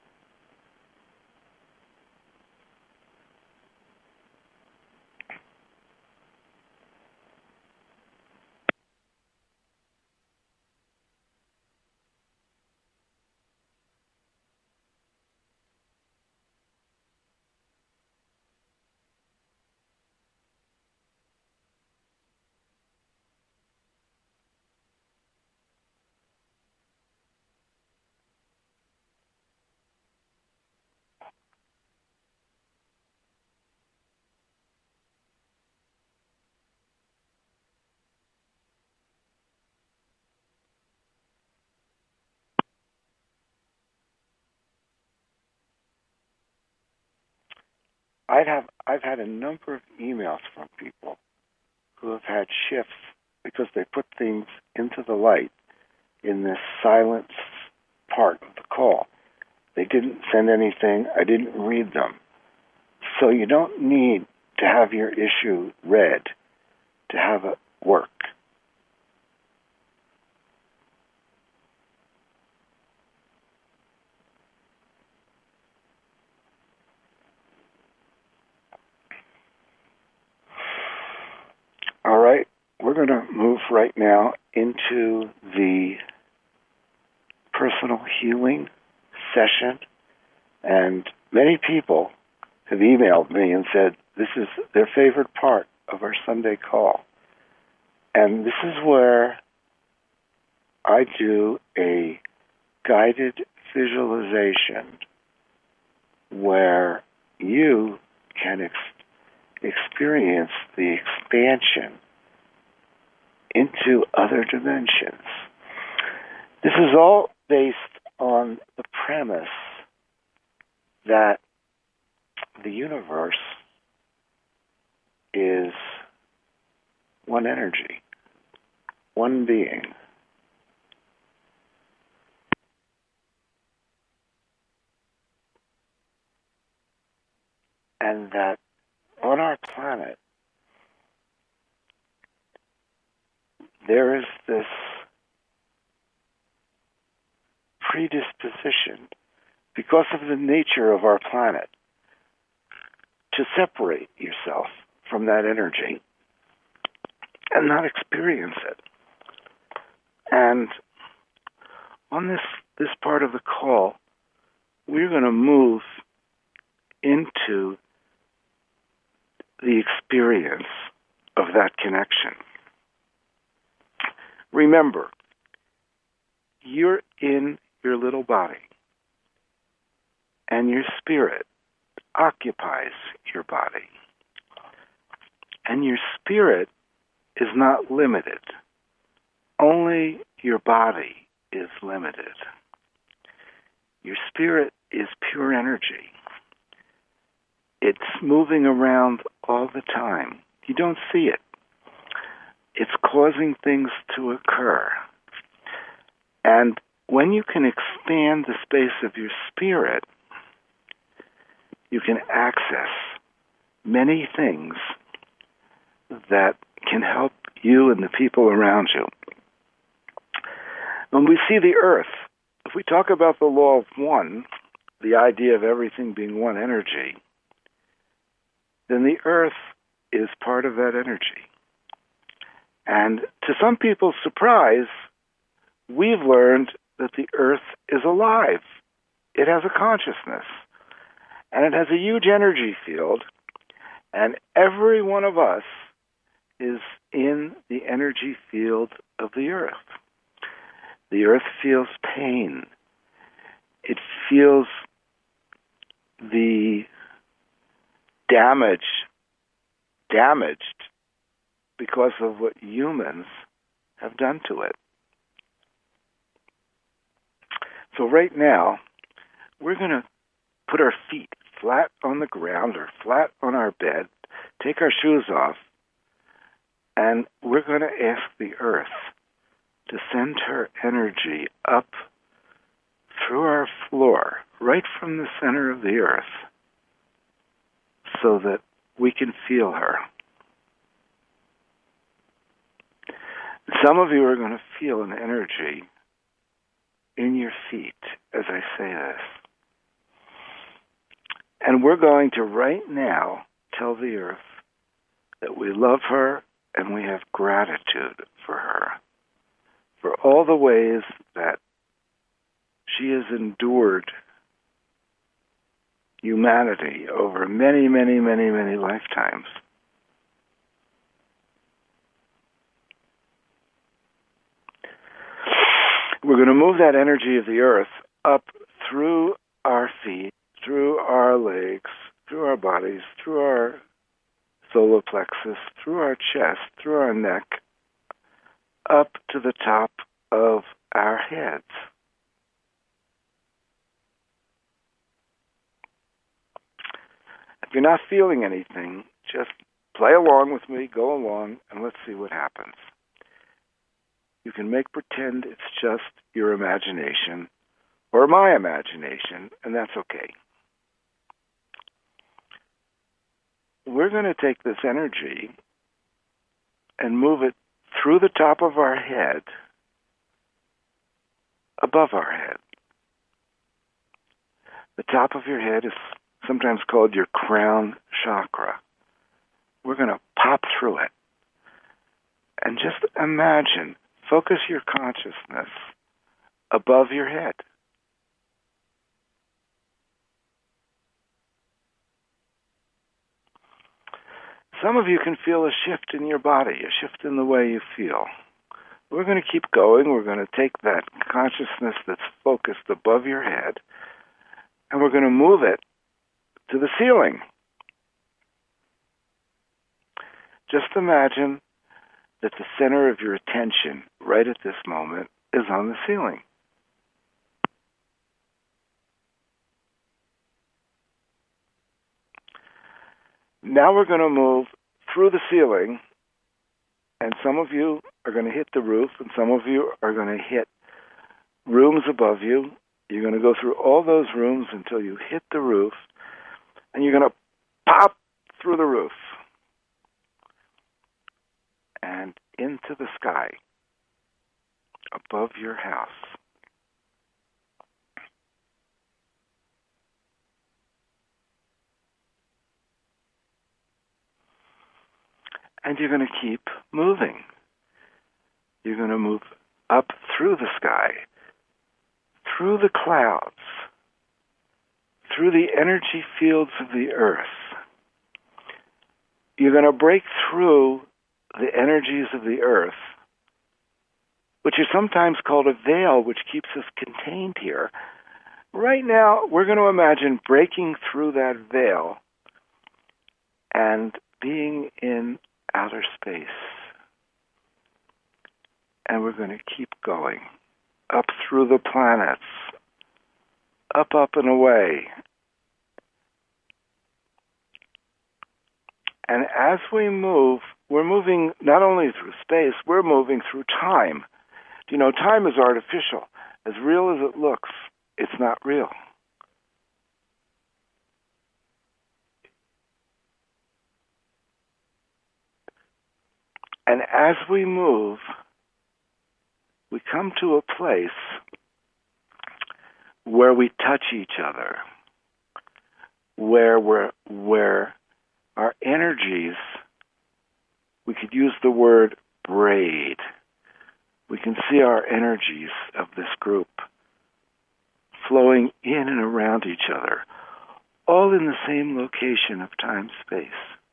I'd have, I've had a number of emails from people who have had shifts because they put things into the light in this silence part of the call. They didn't send anything. I didn't read them. So you don't need to have your issue read to have it work. All right, we're going to move right now into the personal healing session. And many people have emailed me and said this is their favorite part of our Sunday call. And this is where I do a guided visualization where you can ex- experience the expansion into other dimensions. This is all based on the premise that the universe is one energy, one being. And that on our planet, there is this predisposition, because of the nature of our planet, to separate yourself from that energy and not experience it. And on this, this part of the call, we're going to move into the experience of that connection. Remember, you're in your little body, and your spirit occupies your body. And your spirit is not limited. Only your body is limited. Your spirit is pure energy. It's moving around all the time. You don't see it. It's causing things to occur. And when you can expand the space of your spirit, you can access many things that can help you and the people around you. When we see the earth, if we talk about the law of one, the idea of everything being one energy, then the earth is part of that energy. And to some people's surprise, we've learned that the earth is alive. It has a consciousness, and it has a huge energy field, and every one of us is in the energy field of the earth. The earth feels pain. It feels the damage, damaged because of what humans have done to it. So right now, we're going to put our feet flat on the ground or flat on our bed, take our shoes off, and we're going to ask the earth to send her energy up through our floor, right from the center of the earth, so that we can feel her. Some of you are going to feel an energy in your feet as I say this. And we're going to right now tell the earth that we love her and we have gratitude for her, for all the ways that she has endured humanity over many, many, many, many lifetimes. We're going to move that energy of the earth up through our feet, through our legs, through our bodies, through our solar plexus, through our chest, through our neck, up to the top of our heads. If you're not feeling anything, just play along with me, go along, and let's see what happens. You can make pretend it's just your imagination or my imagination, and that's okay. We're going to take this energy and move it through the top of our head, above our head. The top of your head is sometimes called your crown chakra. We're going to pop through it. And just imagine, focus your consciousness above your head. Some of you can feel a shift in your body, a shift in the way you feel. We're going to keep going. We're going to take that consciousness that's focused above your head, and we're going to move it to the ceiling. Just imagine that the center of your attention right at this moment is on the ceiling. Now we're going to move through the ceiling, and some of you are going to hit the roof, and some of you are going to hit rooms above you. You're going to go through all those rooms until you hit the roof, and you're going to pop through the roof and into the sky above your house. And you're going to keep moving. You're going to move up through the sky, through the clouds, through the energy fields of the earth. You're going to break through the energies of the earth, which is sometimes called a veil, which keeps us contained here. Right now, we're going to imagine breaking through that veil and being in outer space. And we're going to keep going up through the planets, up, up, and away. And as we move, we're moving not only through space, we're moving through time. You know, time is artificial. As real as it looks, it's not real. And as we move, we come to a place where we touch each other, where we're, where our energies, we could use the word braid. We can see our energies of this group flowing in and around each other, all in the same location of time-space.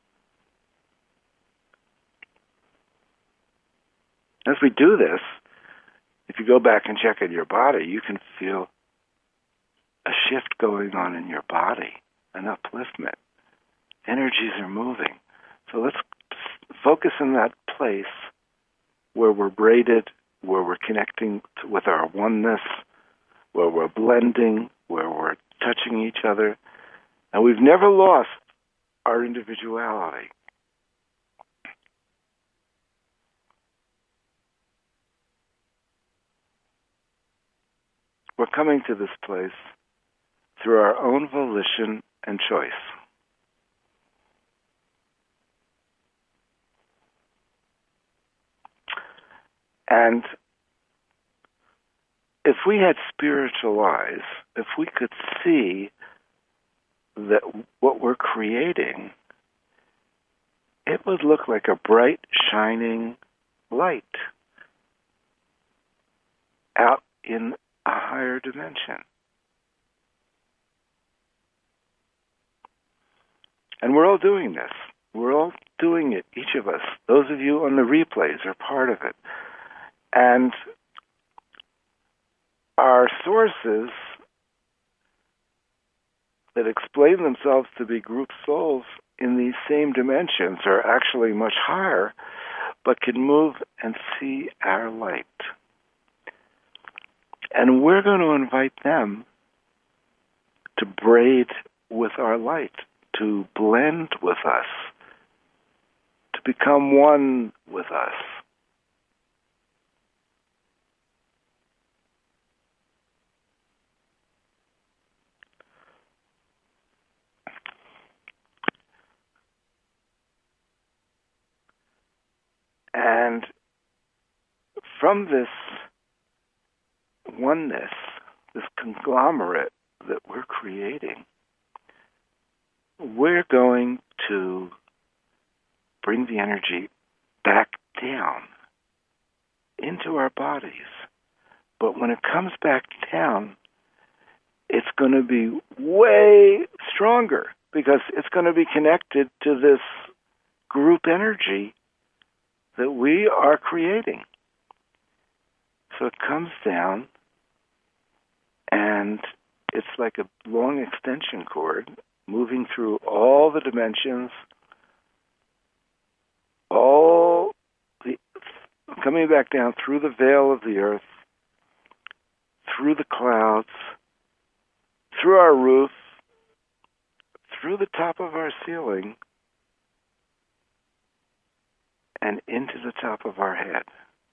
As we do this, if you go back and check in your body, you can feel a shift going on in your body, an upliftment. Energies are moving. So let's focus in that place where we're braided, where we're connecting to, with our oneness, where we're blending, where we're touching each other. And we've never lost our individuality. We're coming to this place through our own volition and choice. And if we had spiritual eyes, if we could see that what we're creating, it would look like a bright, shining light out in a higher dimension. And we're all doing this. We're all doing it, each of us. Those of you on the replays are part of it. And our sources that explain themselves to be group souls in these same dimensions are actually much higher, but can move and see our light. And we're going to invite them to braid with our light, to blend with us, to become one with us. And from this oneness, this conglomerate that we're creating, we're going to bring the energy back down into our bodies. But when it comes back down, it's going to be way stronger because it's going to be connected to this group energy that we are creating. So it comes down, and it's like a long extension cord moving through all the dimensions, all the coming back down through the veil of the earth, through the clouds, through our roof, through the top of our ceiling, and into the top of our head.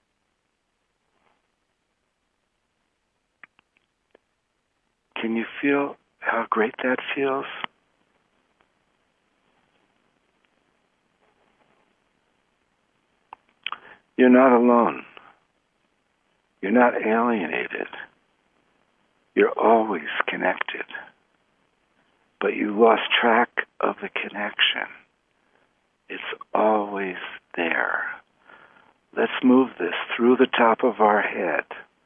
Can you feel how great that feels? You're not alone. You're not alienated. You're always connected. But you lost track of the connection. It's always there. Let's move this through the top of our head.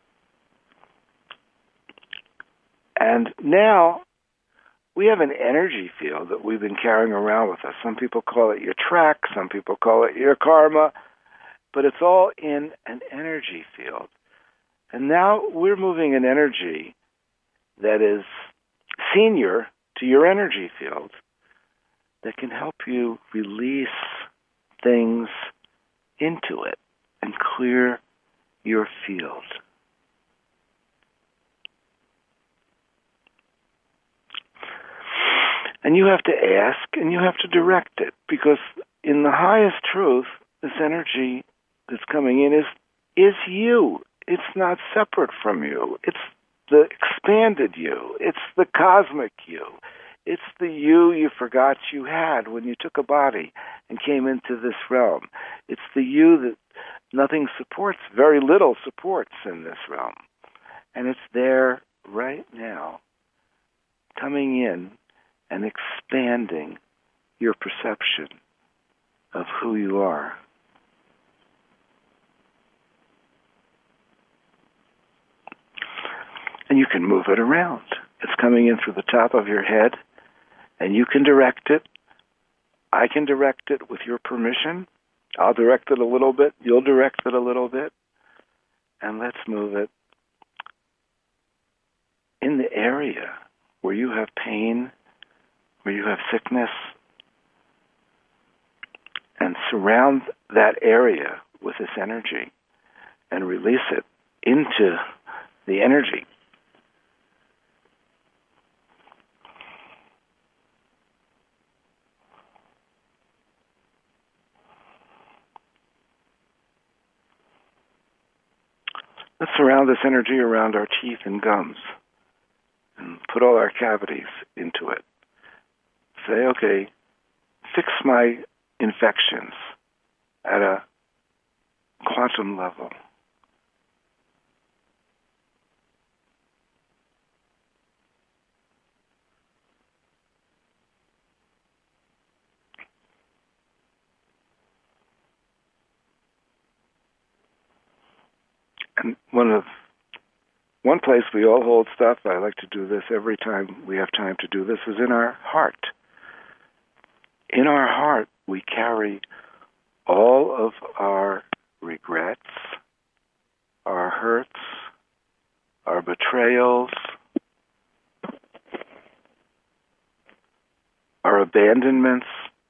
And now we have an energy field that we've been carrying around with us. Some people call it your track, some people call it your karma, but it's all in an energy field. And now we're moving an energy that is senior to your energy field that can help you release things into it and clear your field. And you have to ask and you have to direct it, because in the highest truth, this energy that's coming in is is you. It's not separate from you. It's the expanded you. It's the cosmic you. It's the you you forgot you had when you took a body and came into this realm. It's the you that nothing supports, very little supports in this realm. And it's there right now, coming in and expanding your perception of who you are. And you can move it around. It's coming in through the top of your head, and you can direct it. I can direct it with your permission. I'll direct it a little bit. You'll direct it a little bit. And let's move it in the area where you have pain, where you have sickness, and surround that area with this energy and release it into the energy. Let's surround this energy around our teeth and gums and put all our cavities into it. Say, okay, fix my infections at a quantum level. And one of one place we all hold stuff, I like to do this every time we have time to do this, is in our heart. In our heart, we carry all of our regrets, our hurts, our betrayals, our abandonments,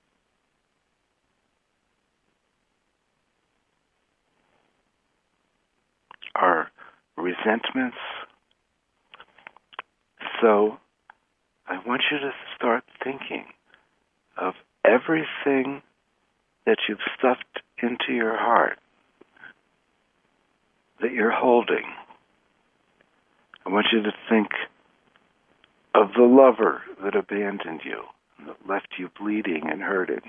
our resentments. So I want you to start thinking of everything that you've stuffed into your heart that you're holding. I want you to think of the lover that abandoned you, that left you bleeding and hurting.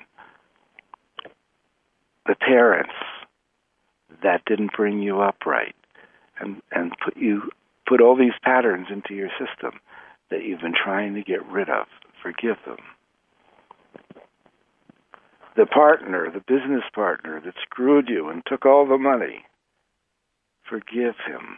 The parents that didn't bring you up right and, and put you put all these patterns into your system that you've been trying to get rid of. Forgive them. The partner, the business partner that screwed you and took all the money, forgive him.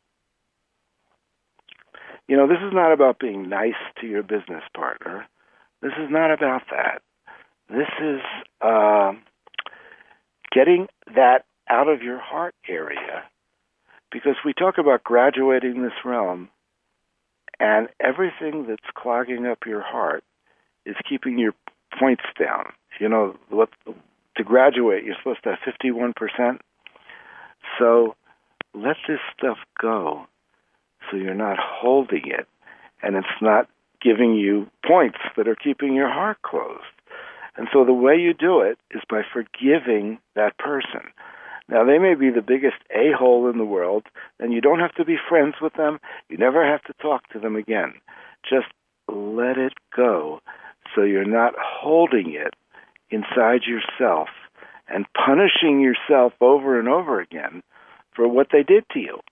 You know, this is not about being nice to your business partner. This is not about that. This is uh, getting that out of your heart area, because we talk about graduating this realm, and everything that's clogging up your heart is keeping your points down. You know, what, to graduate, you're supposed to have fifty-one percent. So let this stuff go so you're not holding it, and it's not giving you points that are keeping your heart closed. And so the way you do it is by forgiving that person. Now, they may be the biggest a-hole in the world, and you don't have to be friends with them. You never have to talk to them again. Just let it go so you're not holding it inside yourself and punishing yourself over and over again for what they did to you.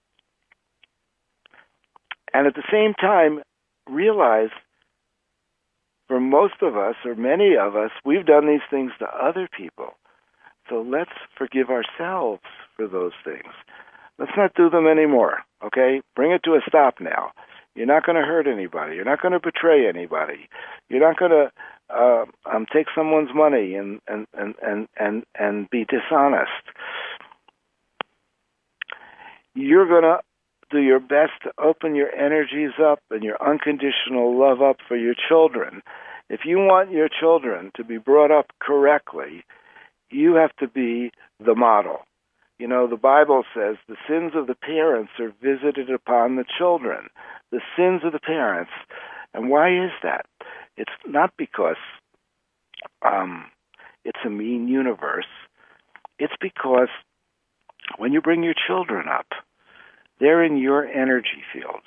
And at the same time, realize for most of us, or many of us, we've done these things to other people. So let's forgive ourselves for those things. Let's not do them anymore, okay? Bring it to a stop now. You're not going to hurt anybody. You're not going to betray anybody. You're not going to uh, um, take someone's money and, and, and, and, and, and be dishonest. You're going to do your best to open your energies up and your unconditional love up for your children. If you want your children to be brought up correctly, you have to be the model. You know, the Bible says the sins of the parents are visited upon the children. The sins of the parents. And why is that? It's not because um, it's a mean universe. It's because when you bring your children up, they're in your energy field.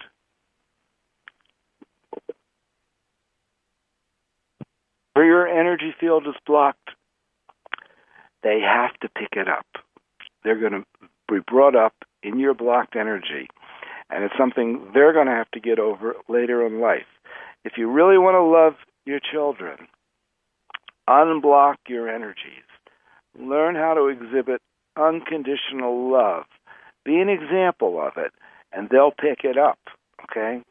Where your energy field is blocked, they have to pick it up. They're going to be brought up in your blocked energy, and it's something they're going to have to get over later in life. If you really want to love your children, unblock your energies. Learn how to exhibit unconditional love. Be an example of it, and they'll pick it up, okay?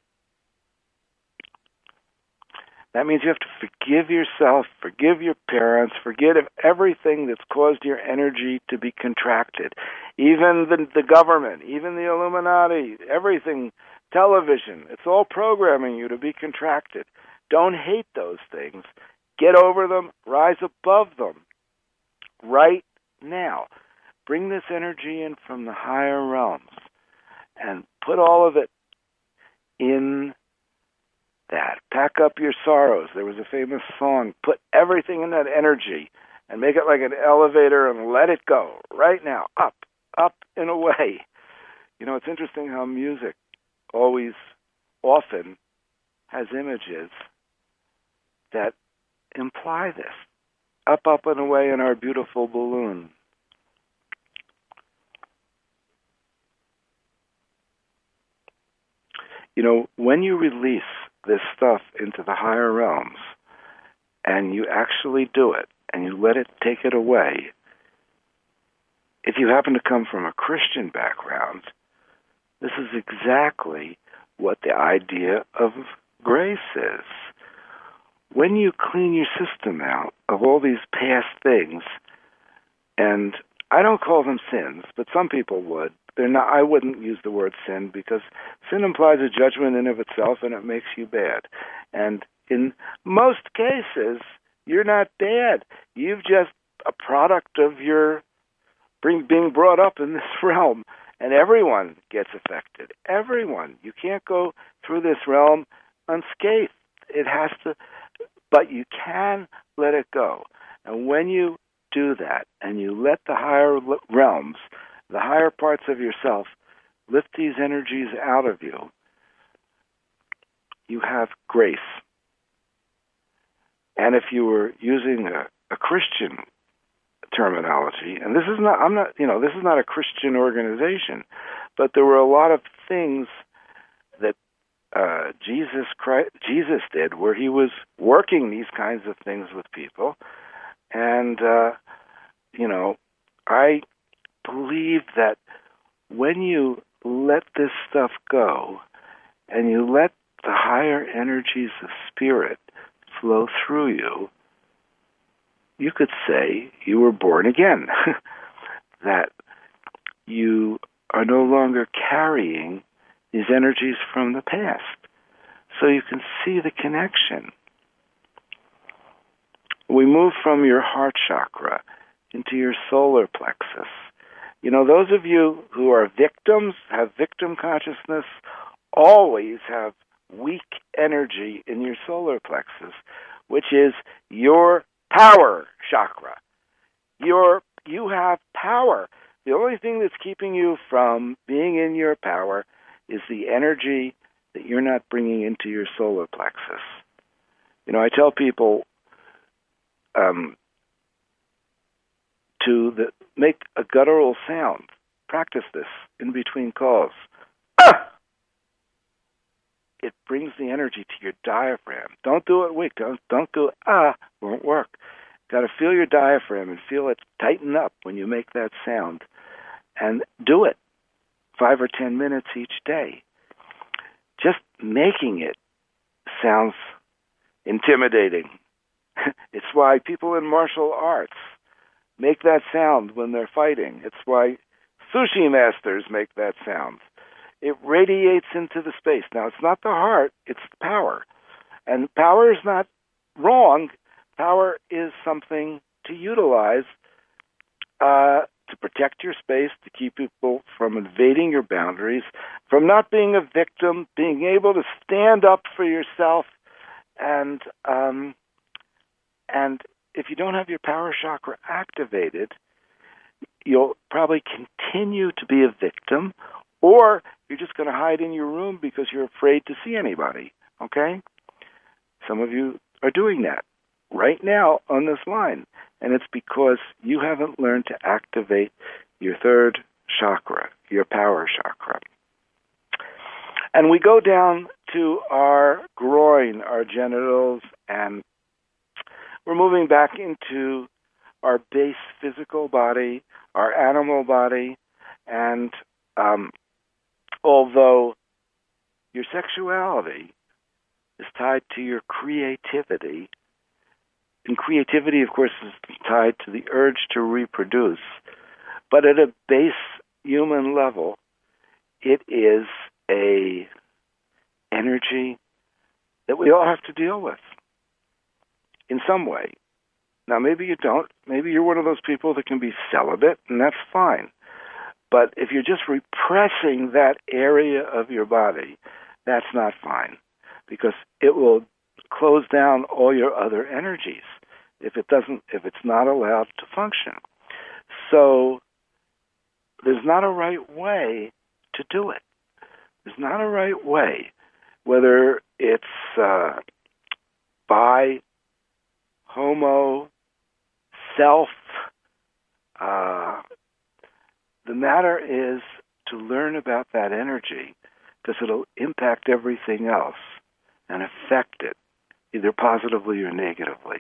That means you have to forgive yourself, forgive your parents, forgive everything that's caused your energy to be contracted. Even the, the government, even the Illuminati, everything, television, it's all programming you to be contracted. Don't hate those things. Get over them, rise above them right now. Bring this energy in from the higher realms and put all of it in that. Pack up your sorrows. There was a famous song, put everything in that energy and make it like an elevator and let it go right now, up, up and away. You know, it's interesting how music always, often has images that imply this. Up, up and away in our beautiful balloon. You know, when you release this stuff into the higher realms and you actually do it and you let it take it away, if you happen to come from a Christian background, this is exactly what the idea of grace is. When you clean your system out of all these past things, and I don't call them sins, but some people would. They're not. I wouldn't use the word sin because sin implies a judgment in of itself, and it makes you bad. And in most cases, you're not bad. You've just a product of your being brought up in this realm, and everyone gets affected. Everyone. You can't go through this realm unscathed. It has to, but you can let it go. And when you do that, and you let the higher realms, the higher parts of yourself, lift these energies out of you, you have grace. And if you were using a, a Christian terminology, and this is not, I'm not, you know, this is not a Christian organization, but there were a lot of things that uh, Jesus Christ, Jesus did where he was working these kinds of things with people. And, uh, you know, I believe that when you let this stuff go and you let the higher energies of spirit flow through you, you could say you were born again. That you are no longer carrying these energies from the past. So you can see the connection. We move from your heart chakra into your solar plexus. You know, those of you who are victims, have victim consciousness, always have weak energy in your solar plexus, which is your power chakra. Your, you have power. The only thing that's keeping you from being in your power is the energy that you're not bringing into your solar plexus. You know, I tell people um, to the, make a guttural sound. Practice this in between calls. Ah! It brings the energy to your diaphragm. Don't do it weak. Don't don't do it. Ah, won't work. Got to feel your diaphragm and feel it tighten up when you make that sound, and do it five or ten minutes each day. Just making it sounds intimidating. It's why people in martial arts make that sound when they're fighting. It's why sushi masters make that sound. It radiates into the space. Now, it's not the heart, it's the power. And power is not wrong. Power is something to utilize uh, to protect your space, to keep people from invading your boundaries, from not being a victim, being able to stand up for yourself. And um, and if you don't have your power chakra activated, you'll probably continue to be a victim, or you're just going to hide in your room because you're afraid to see anybody, okay? Some of you are doing that right now on this line, and it's because you haven't learned to activate your third chakra, your power chakra. And we go down to our groin, our genitals, and we're moving back into our base physical body, our animal body, and um, although your sexuality is tied to your creativity, and creativity, of course, is tied to the urge to reproduce, but at a base human level, it is a energy that we all have to deal with in some way. Now, maybe you don't. Maybe you're one of those people that can be celibate, and that's fine. But if you're just repressing that area of your body, that's not fine, because it will close down all your other energies if it doesn't, if it's not allowed to function. So there's not a right way to do it. There's not a right way, whether it's uh, bi, homo, self. Uh, the matter is to learn about that energy, because it'll impact everything else and affect it, either positively or negatively.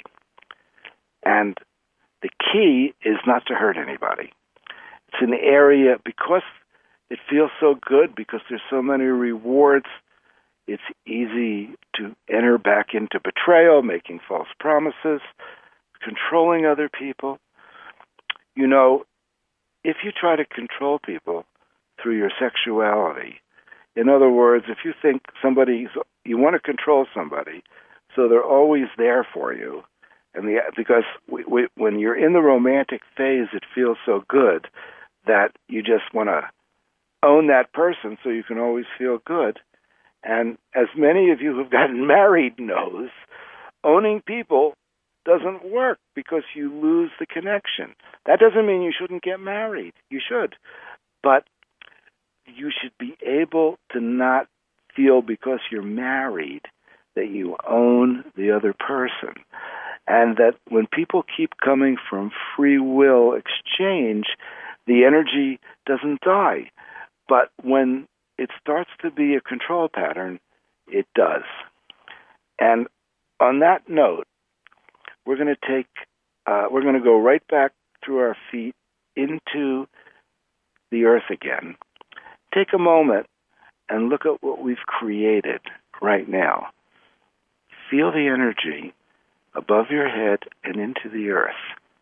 And the key is not to hurt anybody. It's an area, because it feels so good, because there's so many rewards, it's easy to enter back into betrayal, making false promises, controlling other people. You know, if you try to control people through your sexuality, in other words, if you think somebody's, you want to control somebody, so they're always there for you, and the, because we, we, when you're in the romantic phase, it feels so good that you just want to own that person so you can always feel good. And as many of you who've gotten married knows, owning people doesn't work because you lose the connection. That doesn't mean you shouldn't get married. You should. But you should be able to not feel, because you're married, that you own the other person. And that when people keep coming from free will exchange, the energy doesn't die. But when it starts to be a control pattern, it does. And on that note, we're going to take, uh, we're going to go right back through our feet into the earth again. Take a moment and look at what we've created right now. Feel the energy above your head and into the earth.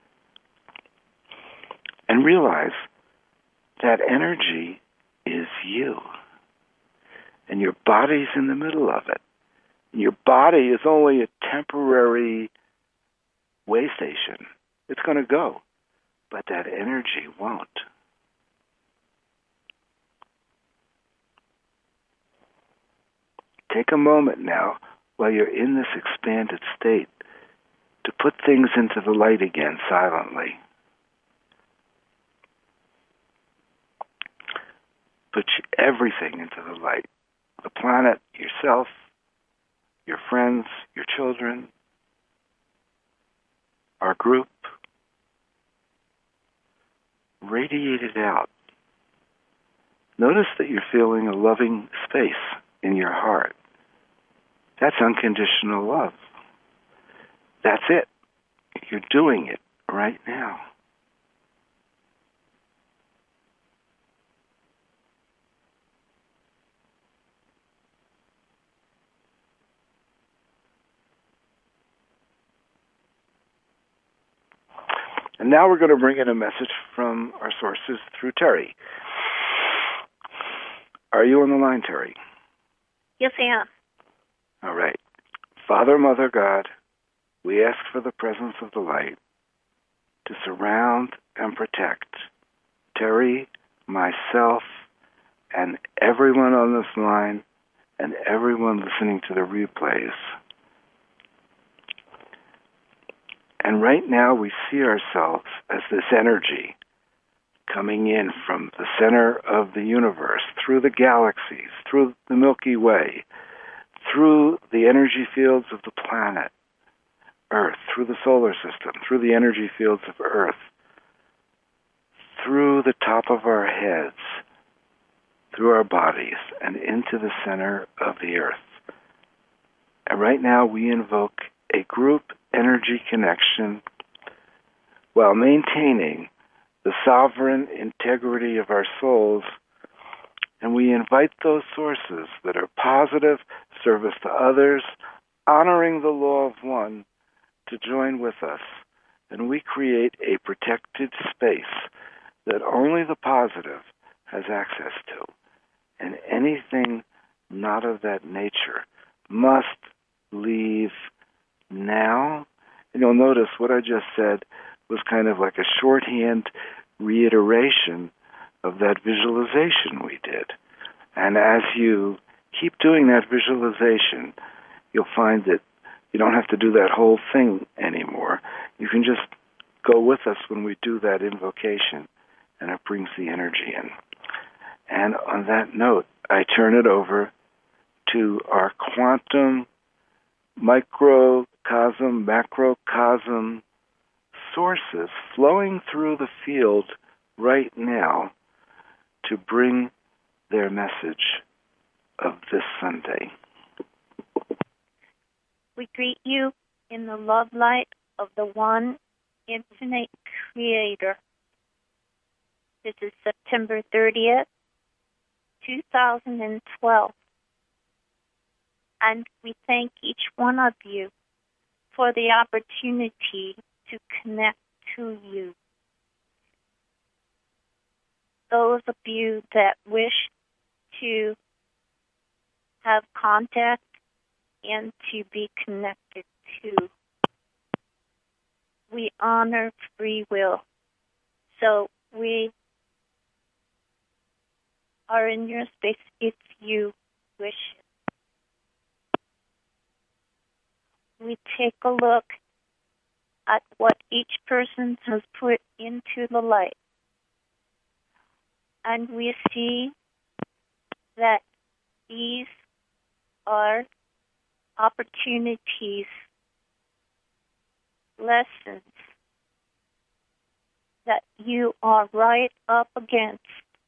And realize that energy is you. And your body's in the middle of it. And your body is only a temporary way station. It's going to go. But that energy won't. Take a moment now, while you're in this expanded state, to put things into the light again silently. Put everything into the light. The planet, yourself, your friends, your children, our group. Radiate it out. Notice that you're feeling a loving space in your heart. That's unconditional love. That's it. You're doing it right now. And now we're going to bring in a message from our sources through Terry. Are you on the line, Terry? Yes, I am. All right. Father, Mother, God, we ask for the presence of the light to surround and protect Terry, myself, and everyone on this line, and everyone listening to the replays. And right now we see ourselves as this energy coming in from the center of the universe, through the galaxies, through the Milky Way, through the energy fields of the planet Earth, through the solar system, through the energy fields of Earth, through the top of our heads, through our bodies, and into the center of the Earth. And right now we invoke a group energy connection while maintaining the sovereign integrity of our souls. And we invite those sources that are positive, service to others, honoring the law of one, to join with us. And we create a protected space that only the positive has access to. And anything not of that nature must leave now. And you'll notice what I just said was kind of like a shorthand reiteration of that visualization we did. And as you keep doing that visualization, you'll find that you don't have to do that whole thing anymore. You can just go with us when we do that invocation, and it brings the energy in. And on that note, I turn it over to our quantum, microcosm, macrocosm sources flowing through the field right now to bring their message of this Sunday. We greet you in the love light of the one infinite creator. This is September thirtieth, two thousand twelve. And we thank each one of you for the opportunity to connect to you. Those of you that wish to have contact and to be connected to, we honor free will. So we are in your space if you wish it. We take a look at what each person has put into the light. And we see that these are opportunities, lessons that you are right up against,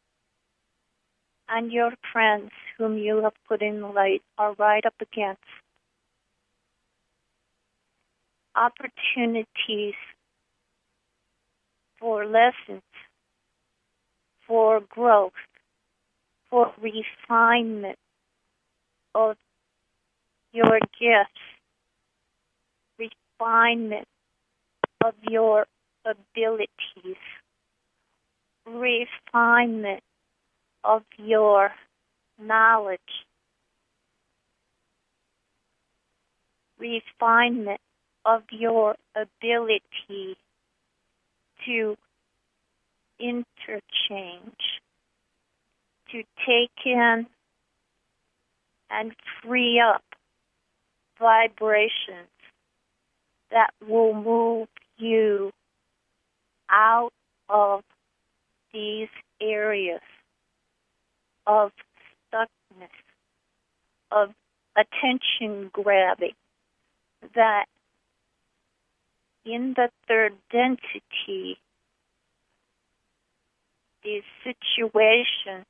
and your friends whom you have put in the light are right up against. Opportunities for lessons, for growth, for refinement of your gifts, refinement of your abilities, refinement of your knowledge, refinement of your ability to interchange, to take in and free up vibrations that will move you out of these areas of stuckness, of attention grabbing, that in the third density, these situations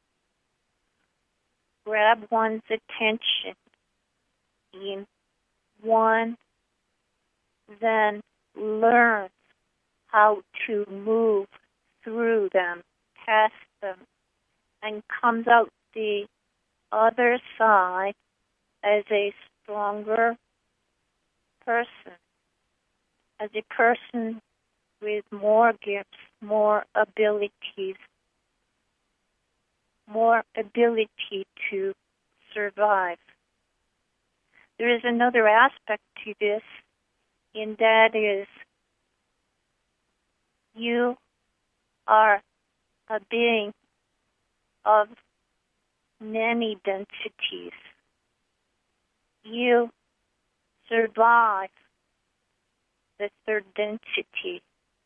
grab one's attention, and one then learns how to move through them, past them, and comes out the other side as a stronger person, as a person with more gifts, more abilities, more ability to survive. There is another aspect to this, and that is you are a being of many densities. You survive the third density.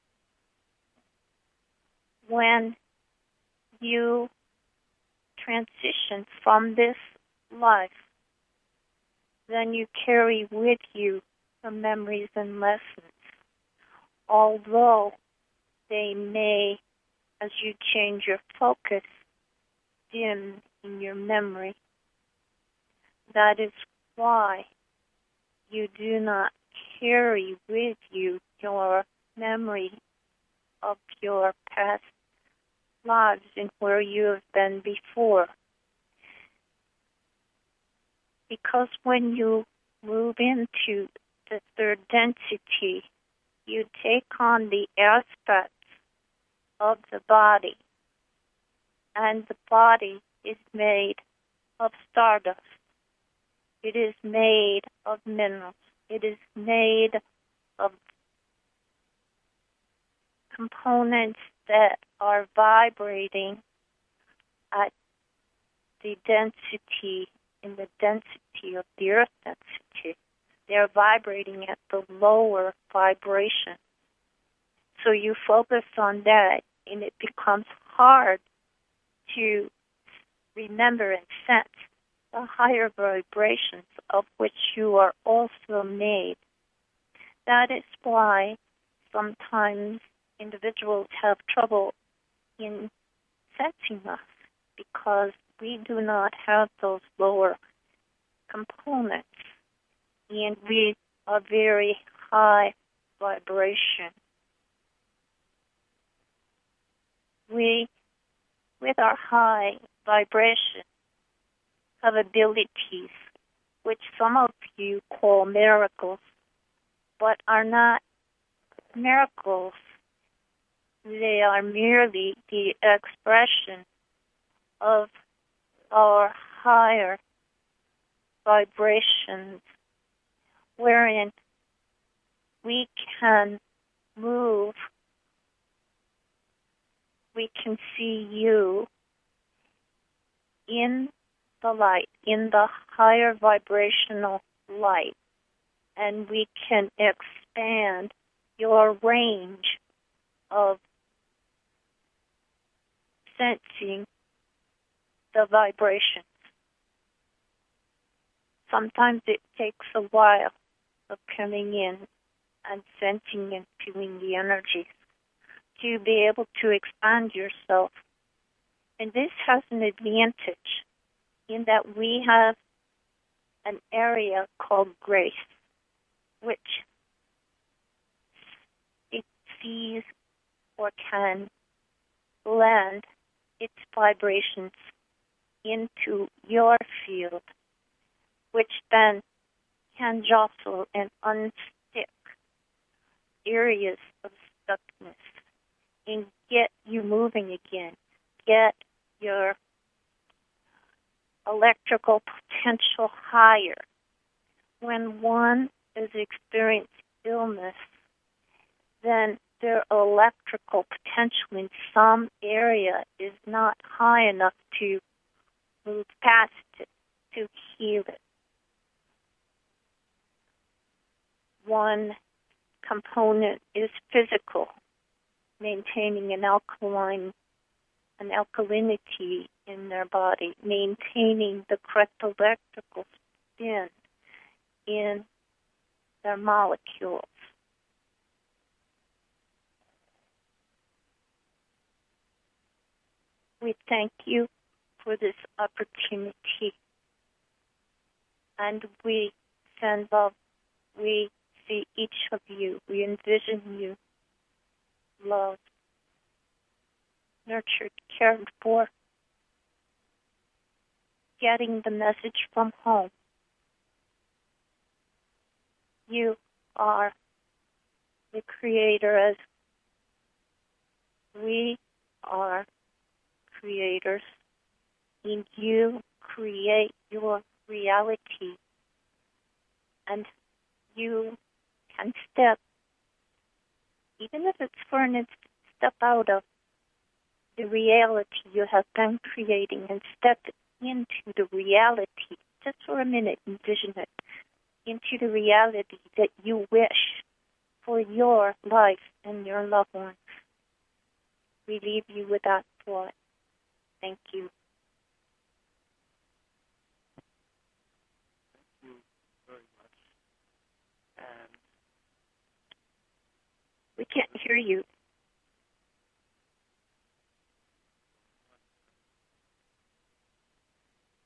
When you transition from this life, then you carry with you the memories and lessons, although they may, as you change your focus, dim in your memory. That is why you do not carry with you your memory of your past lives and where you have been before. Because when you move into the third density, you take on the aspects of the body, and the body is made of stardust. It is made of minerals. It is made of components that are vibrating at the density, in the density of the earth density. They're vibrating at the lower vibration. So you focus on that, and it becomes hard to remember and sense the higher vibrations of which you are also made. That is why sometimes individuals have trouble in sensing us, because we do not have those lower components, and we are very high vibration. We, with our high vibration, have abilities which some of you call miracles, but are not miracles. They are merely the expression of our higher vibrations, wherein we can move, we can see you in the light, in the higher vibrational light, and we can expand your range of sensing the vibrations. Sometimes it takes a while of coming in and sensing and feeling the energies to be able to expand yourself. And this has an advantage in that we have an area called grace, which it sees or can blend its vibrations into your field, which then can jostle and unstick areas of stuckness and get you moving again, get your electrical potential higher. When one is experiencing illness, then their electrical potential in some area is not high enough to move past it, to heal it. One component is physical, maintaining an alkaline, an alkalinity in their body, maintaining the correct electrical spin in their molecules. We thank you for this opportunity, and we send love. We see each of you. We envision you loved, nurtured, cared for, getting the message from home. You are the creator, as we are creators, and you create your reality, and you can step, even if it's for an instant, step out of the reality you have been creating and step into the reality, just for a minute, envision it, into the reality that you wish for your life and your loved ones. We leave you with that thought. Thank you. Thank you very much. And we can't hear you.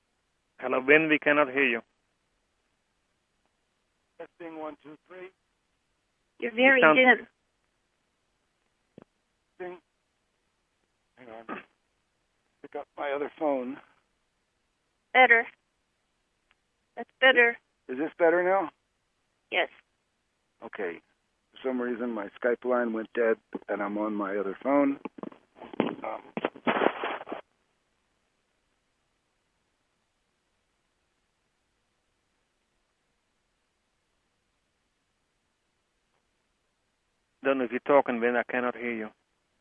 Hello, Ben, we cannot hear you. testing one, two, three. You're very You sound- dim. Hang on. Pick up my other phone. Better. That's better. Is this better now? Yes. Okay. For some reason, my Skype line went dead, and I'm on my other phone. Um, Don't know if you're talking, Ben. I cannot hear you.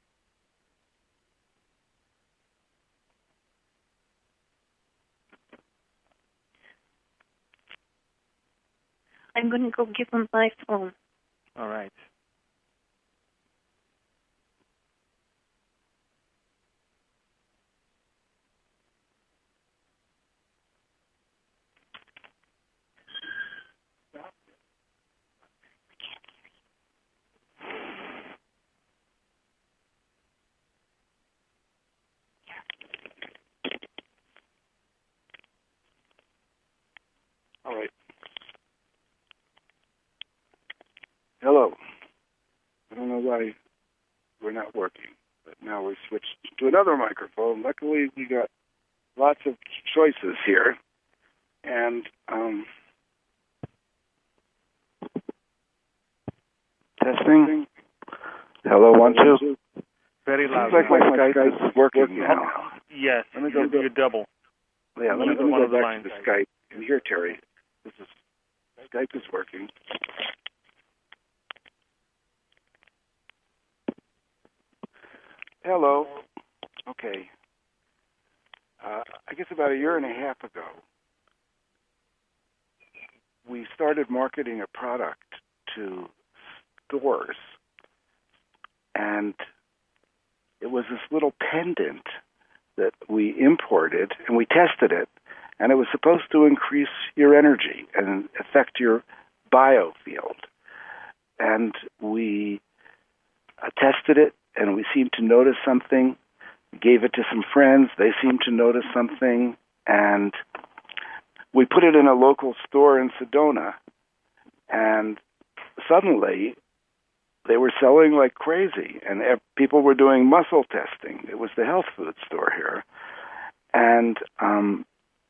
I'm going to go give him my phone. All right. all right. Hello. I don't know why we're not working, but now we're switched to another microphone. Luckily, we got lots of choices here. And, um, testing. Hello, one, two. Very loud. Seems like my Skype is working now. Yes, Let me go you, you double. Yeah, let me, let me One go of the back lines. to the Skype. And here, Terry, this is Skype is working. Hello. Okay. Uh, I guess about a year and a half ago, we started marketing a product to stores, and it was this little pendant that we imported, and we tested it, and it was supposed to increase your energy and affect your biofield. And we uh, tested it, and we seemed to notice something. We gave it to some friends. They seemed to notice something, and we put it in a local store in Sedona, and suddenly they were selling like crazy, and ev- people were doing muscle testing. It was the health food store here. And um,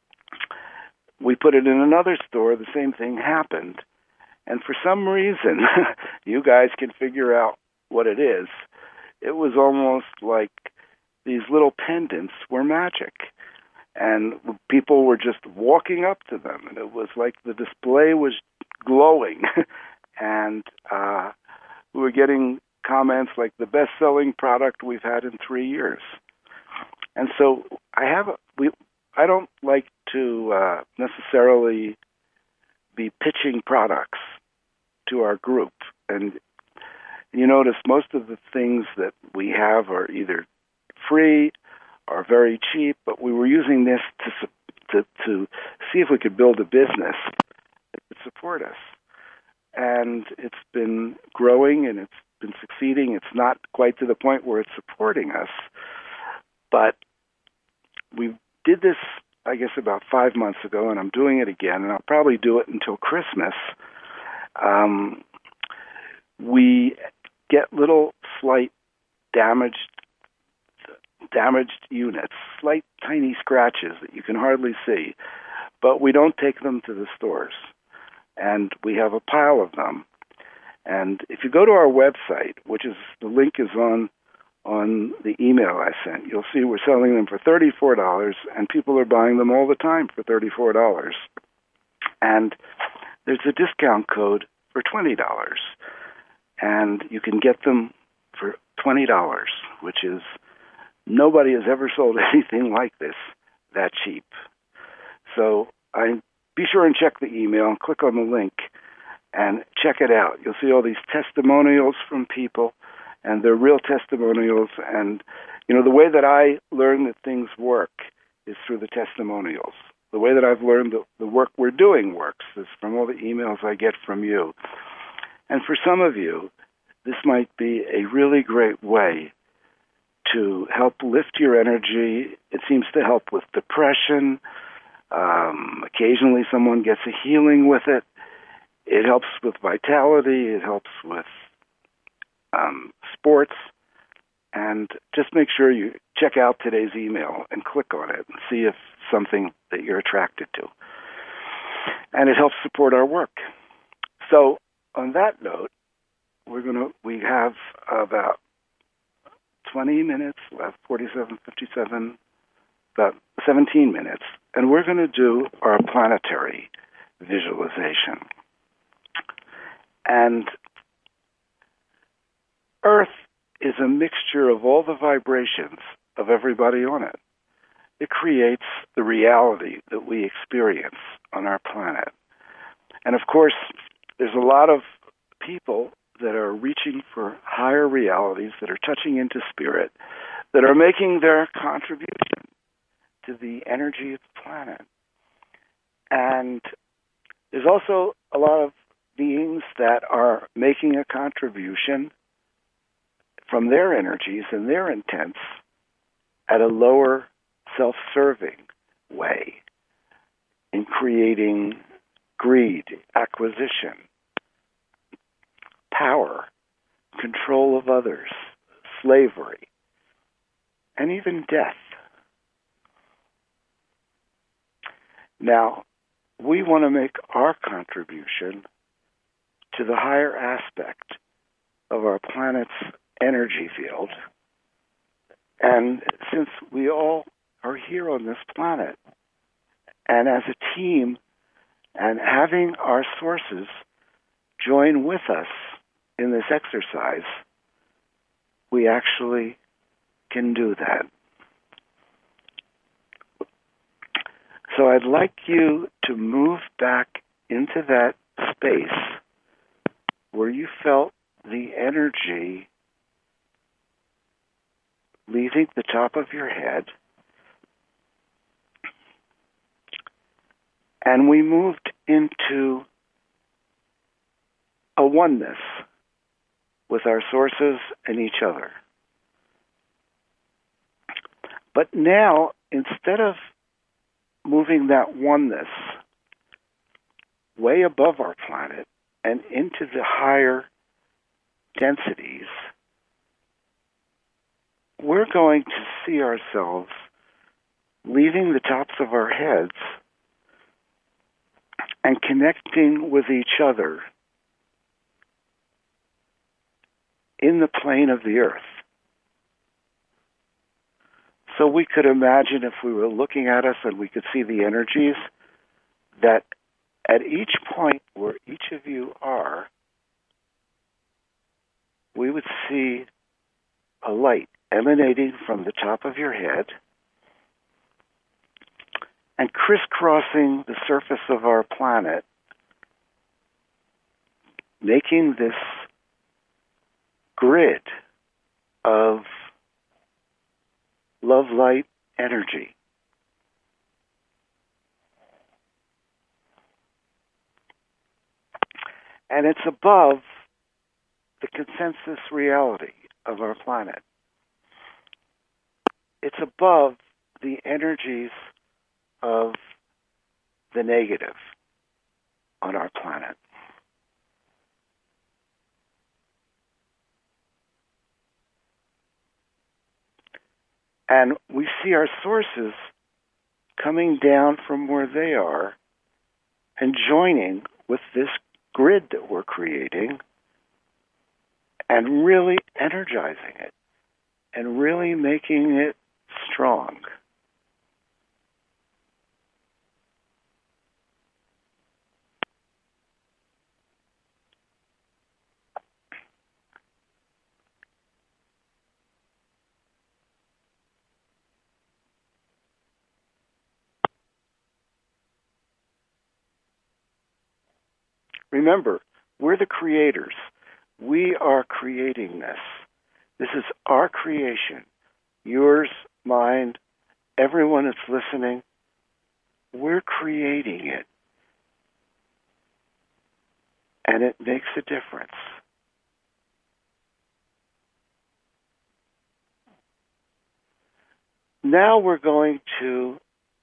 we put it in another store. The same thing happened. And for some reason, you guys can figure out what it is. It was almost like these little pendants were magic. And people were just walking up to them. And it was like the display was glowing. and uh, we were getting comments like the best-selling product we've had in three years. And so I have a, we I don't like to uh, necessarily be pitching products to our group. And you notice most of the things that we have are either free or very cheap, but we were using this to to, to see if we could build a business that would support us. And it's been growing and it's been succeeding. It's not quite to the point where it's supporting us, but we did this, I guess, about five months ago, and I'm doing it again, and I'll probably do it until Christmas. Um, we get little slight damaged damaged units, slight tiny scratches that you can hardly see, but we don't take them to the stores. And we have a pile of them. And if you go to our website, which is, the link is on on the email I sent, you'll see we're selling them for thirty-four dollars, and people are buying them all the time for thirty-four dollars. And there's a discount code for twenty dollars. And you can get them for twenty dollars, which is, nobody has ever sold anything like this that cheap. So I be sure and check the email and click on the link and check it out. You'll see all these testimonials from people, and they're real testimonials. And, you know, the way that I learn that things work is through the testimonials. The way that I've learned that the work we're doing works is from all the emails I get from you. And for some of you, this might be a really great way to help lift your energy. It seems to help with depression. Um, occasionally someone gets a healing with it. It helps with vitality. It helps with um, sports, and just make sure you check out today's email and click on it and see if something that you're attracted to. And it helps support our work. So on that note, we're gonna we have about twenty minutes left, forty-seven, fifty-seven, about seventeen minutes, and we're going to do our planetary visualization. And Earth is a mixture of all the vibrations of everybody on it. It creates the reality that we experience on our planet. And of course, there's a lot of people that are reaching for higher realities, that are touching into spirit, that are making their contribution to the energy of the planet. And there's also a lot of beings that are making a contribution from their energies and their intents at a lower self-serving way in creating greed, acquisition, power, control of others, slavery, and even death. Now, we want to make our contribution to the higher aspect of our planet's energy field. And since we all are here on this planet, and as a team, and having our sources join with us in this exercise, we actually can do that. So I'd like you to move back into that space where you felt the energy leaving the top of your head. And we moved into a oneness with our sources and each other. But now, instead of moving that oneness way above our planet and into the higher densities, we're going to see ourselves leaving the tops of our heads and connecting with each other in the plane of the earth. So we could imagine, if we were looking at us and we could see the energies, that at each point where each of you are, we would see a light emanating from the top of your head and crisscrossing the surface of our planet, making this grid of love, light, energy. And it's above the consensus reality of our planet. It's above the energies of the negative on our planet. And we see our sources coming down from where they are and joining with this grid that we're creating and really energizing it and really making it strong. Remember, we're the creators. We are creating this. This is our creation. Yours, mine, everyone that's listening. We're creating it. And it makes a difference. Now we're going to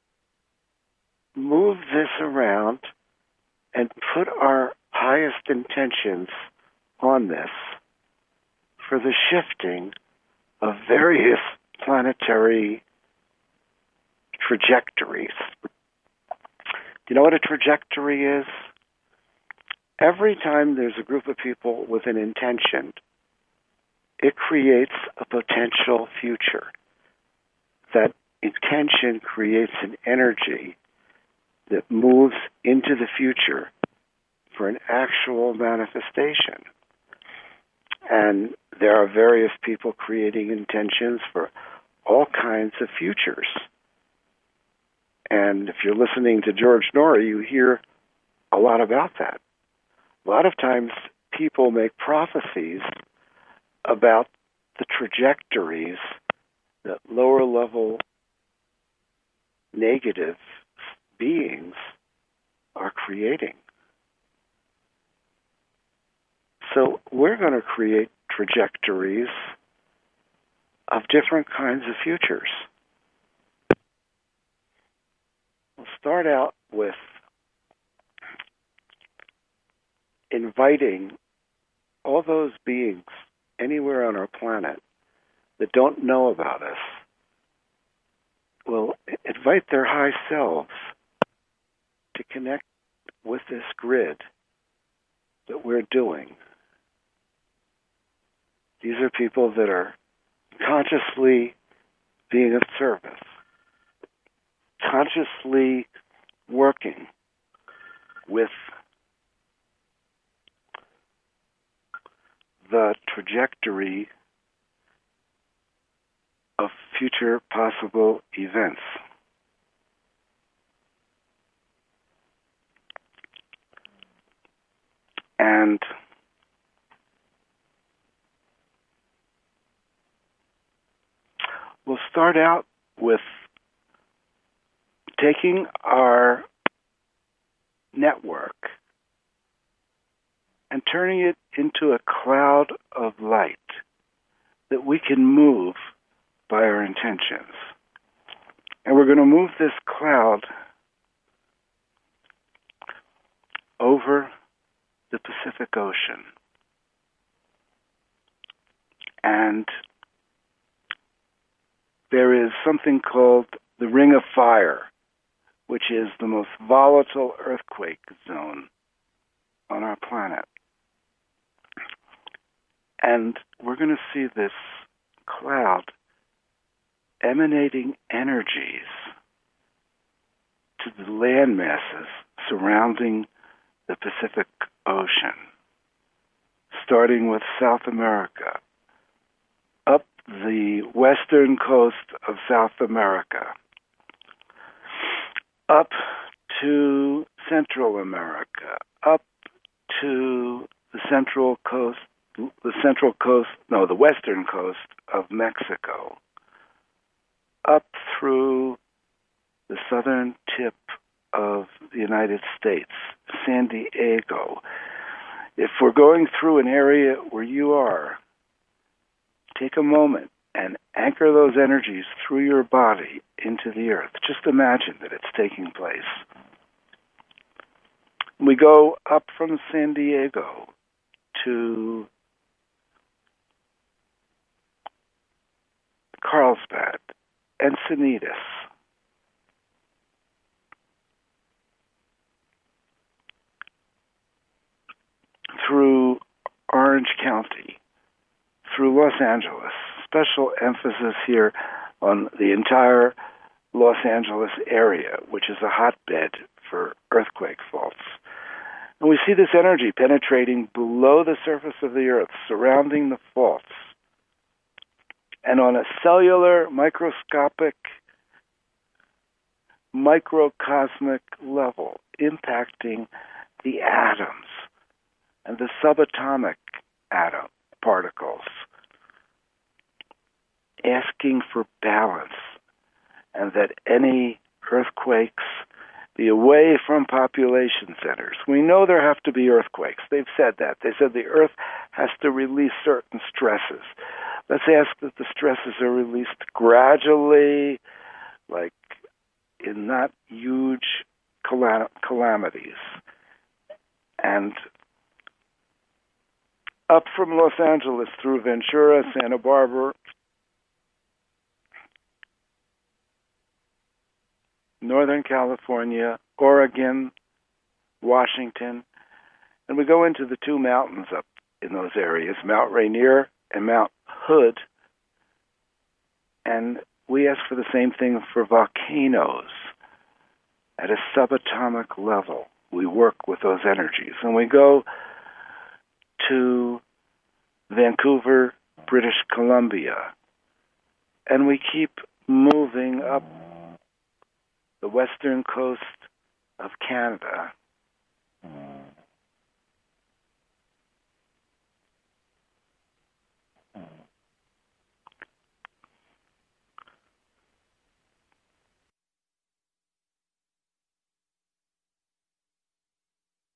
move this around and put our highest intentions on this for the shifting of various planetary trajectories. Do you know what a trajectory is? Every time there's a group of people with an intention, it creates a potential future. That intention creates an energy that moves into the future for an actual manifestation. And there are various people creating intentions for all kinds of futures. And if you're listening to George Noory, you hear a lot about that. A lot of times people make prophecies about the trajectories that lower level negative beings are creating. So we're going to create trajectories of different kinds of futures. We'll start out with inviting all those beings anywhere on our planet that don't know about us. We'll invite their high selves to connect with this grid that we're doing. These are people that are consciously being of service, consciously working with the trajectory of future possible events. And we'll start out with taking our network and turning it into a cloud of light that we can move by our intentions. And we're going to move this cloud over the Pacific Ocean. And there is something called the Ring of Fire, which is the most volatile earthquake zone on our planet. And we're going to see this cloud emanating energies to the land masses surrounding the Pacific Ocean, starting with South America, up the western coast of South America, up to Central America, up to the central coast, the central coast, no, the western coast of Mexico, up through the southern tip of the United States, San Diego. If we're going through an area where you are, take a moment and anchor those energies through your body into the earth. Just imagine that it's taking place. We go up from San Diego to Carlsbad, Encinitas, through Orange County, through Los Angeles. Special emphasis here on the entire Los Angeles area, which is a hotbed for earthquake faults. And we see this energy penetrating below the surface of the earth, surrounding the faults, and on a cellular, microscopic, microcosmic level, impacting the atoms and the subatomic atom particles, asking for balance, and that any earthquakes be away from population centers. We know there have to be earthquakes. They've said that. They said the earth has to release certain stresses. Let's ask that the stresses are released gradually, like in not huge calam- calamities. And up from Los Angeles through Ventura, Santa Barbara, Northern California, Oregon, Washington, and we go into the two mountains up in those areas, Mount Rainier and Mount Hood, and we ask for the same thing for volcanoes at a subatomic level. We work with those energies, and we go to Vancouver, British Columbia, and we keep moving up the western coast of Canada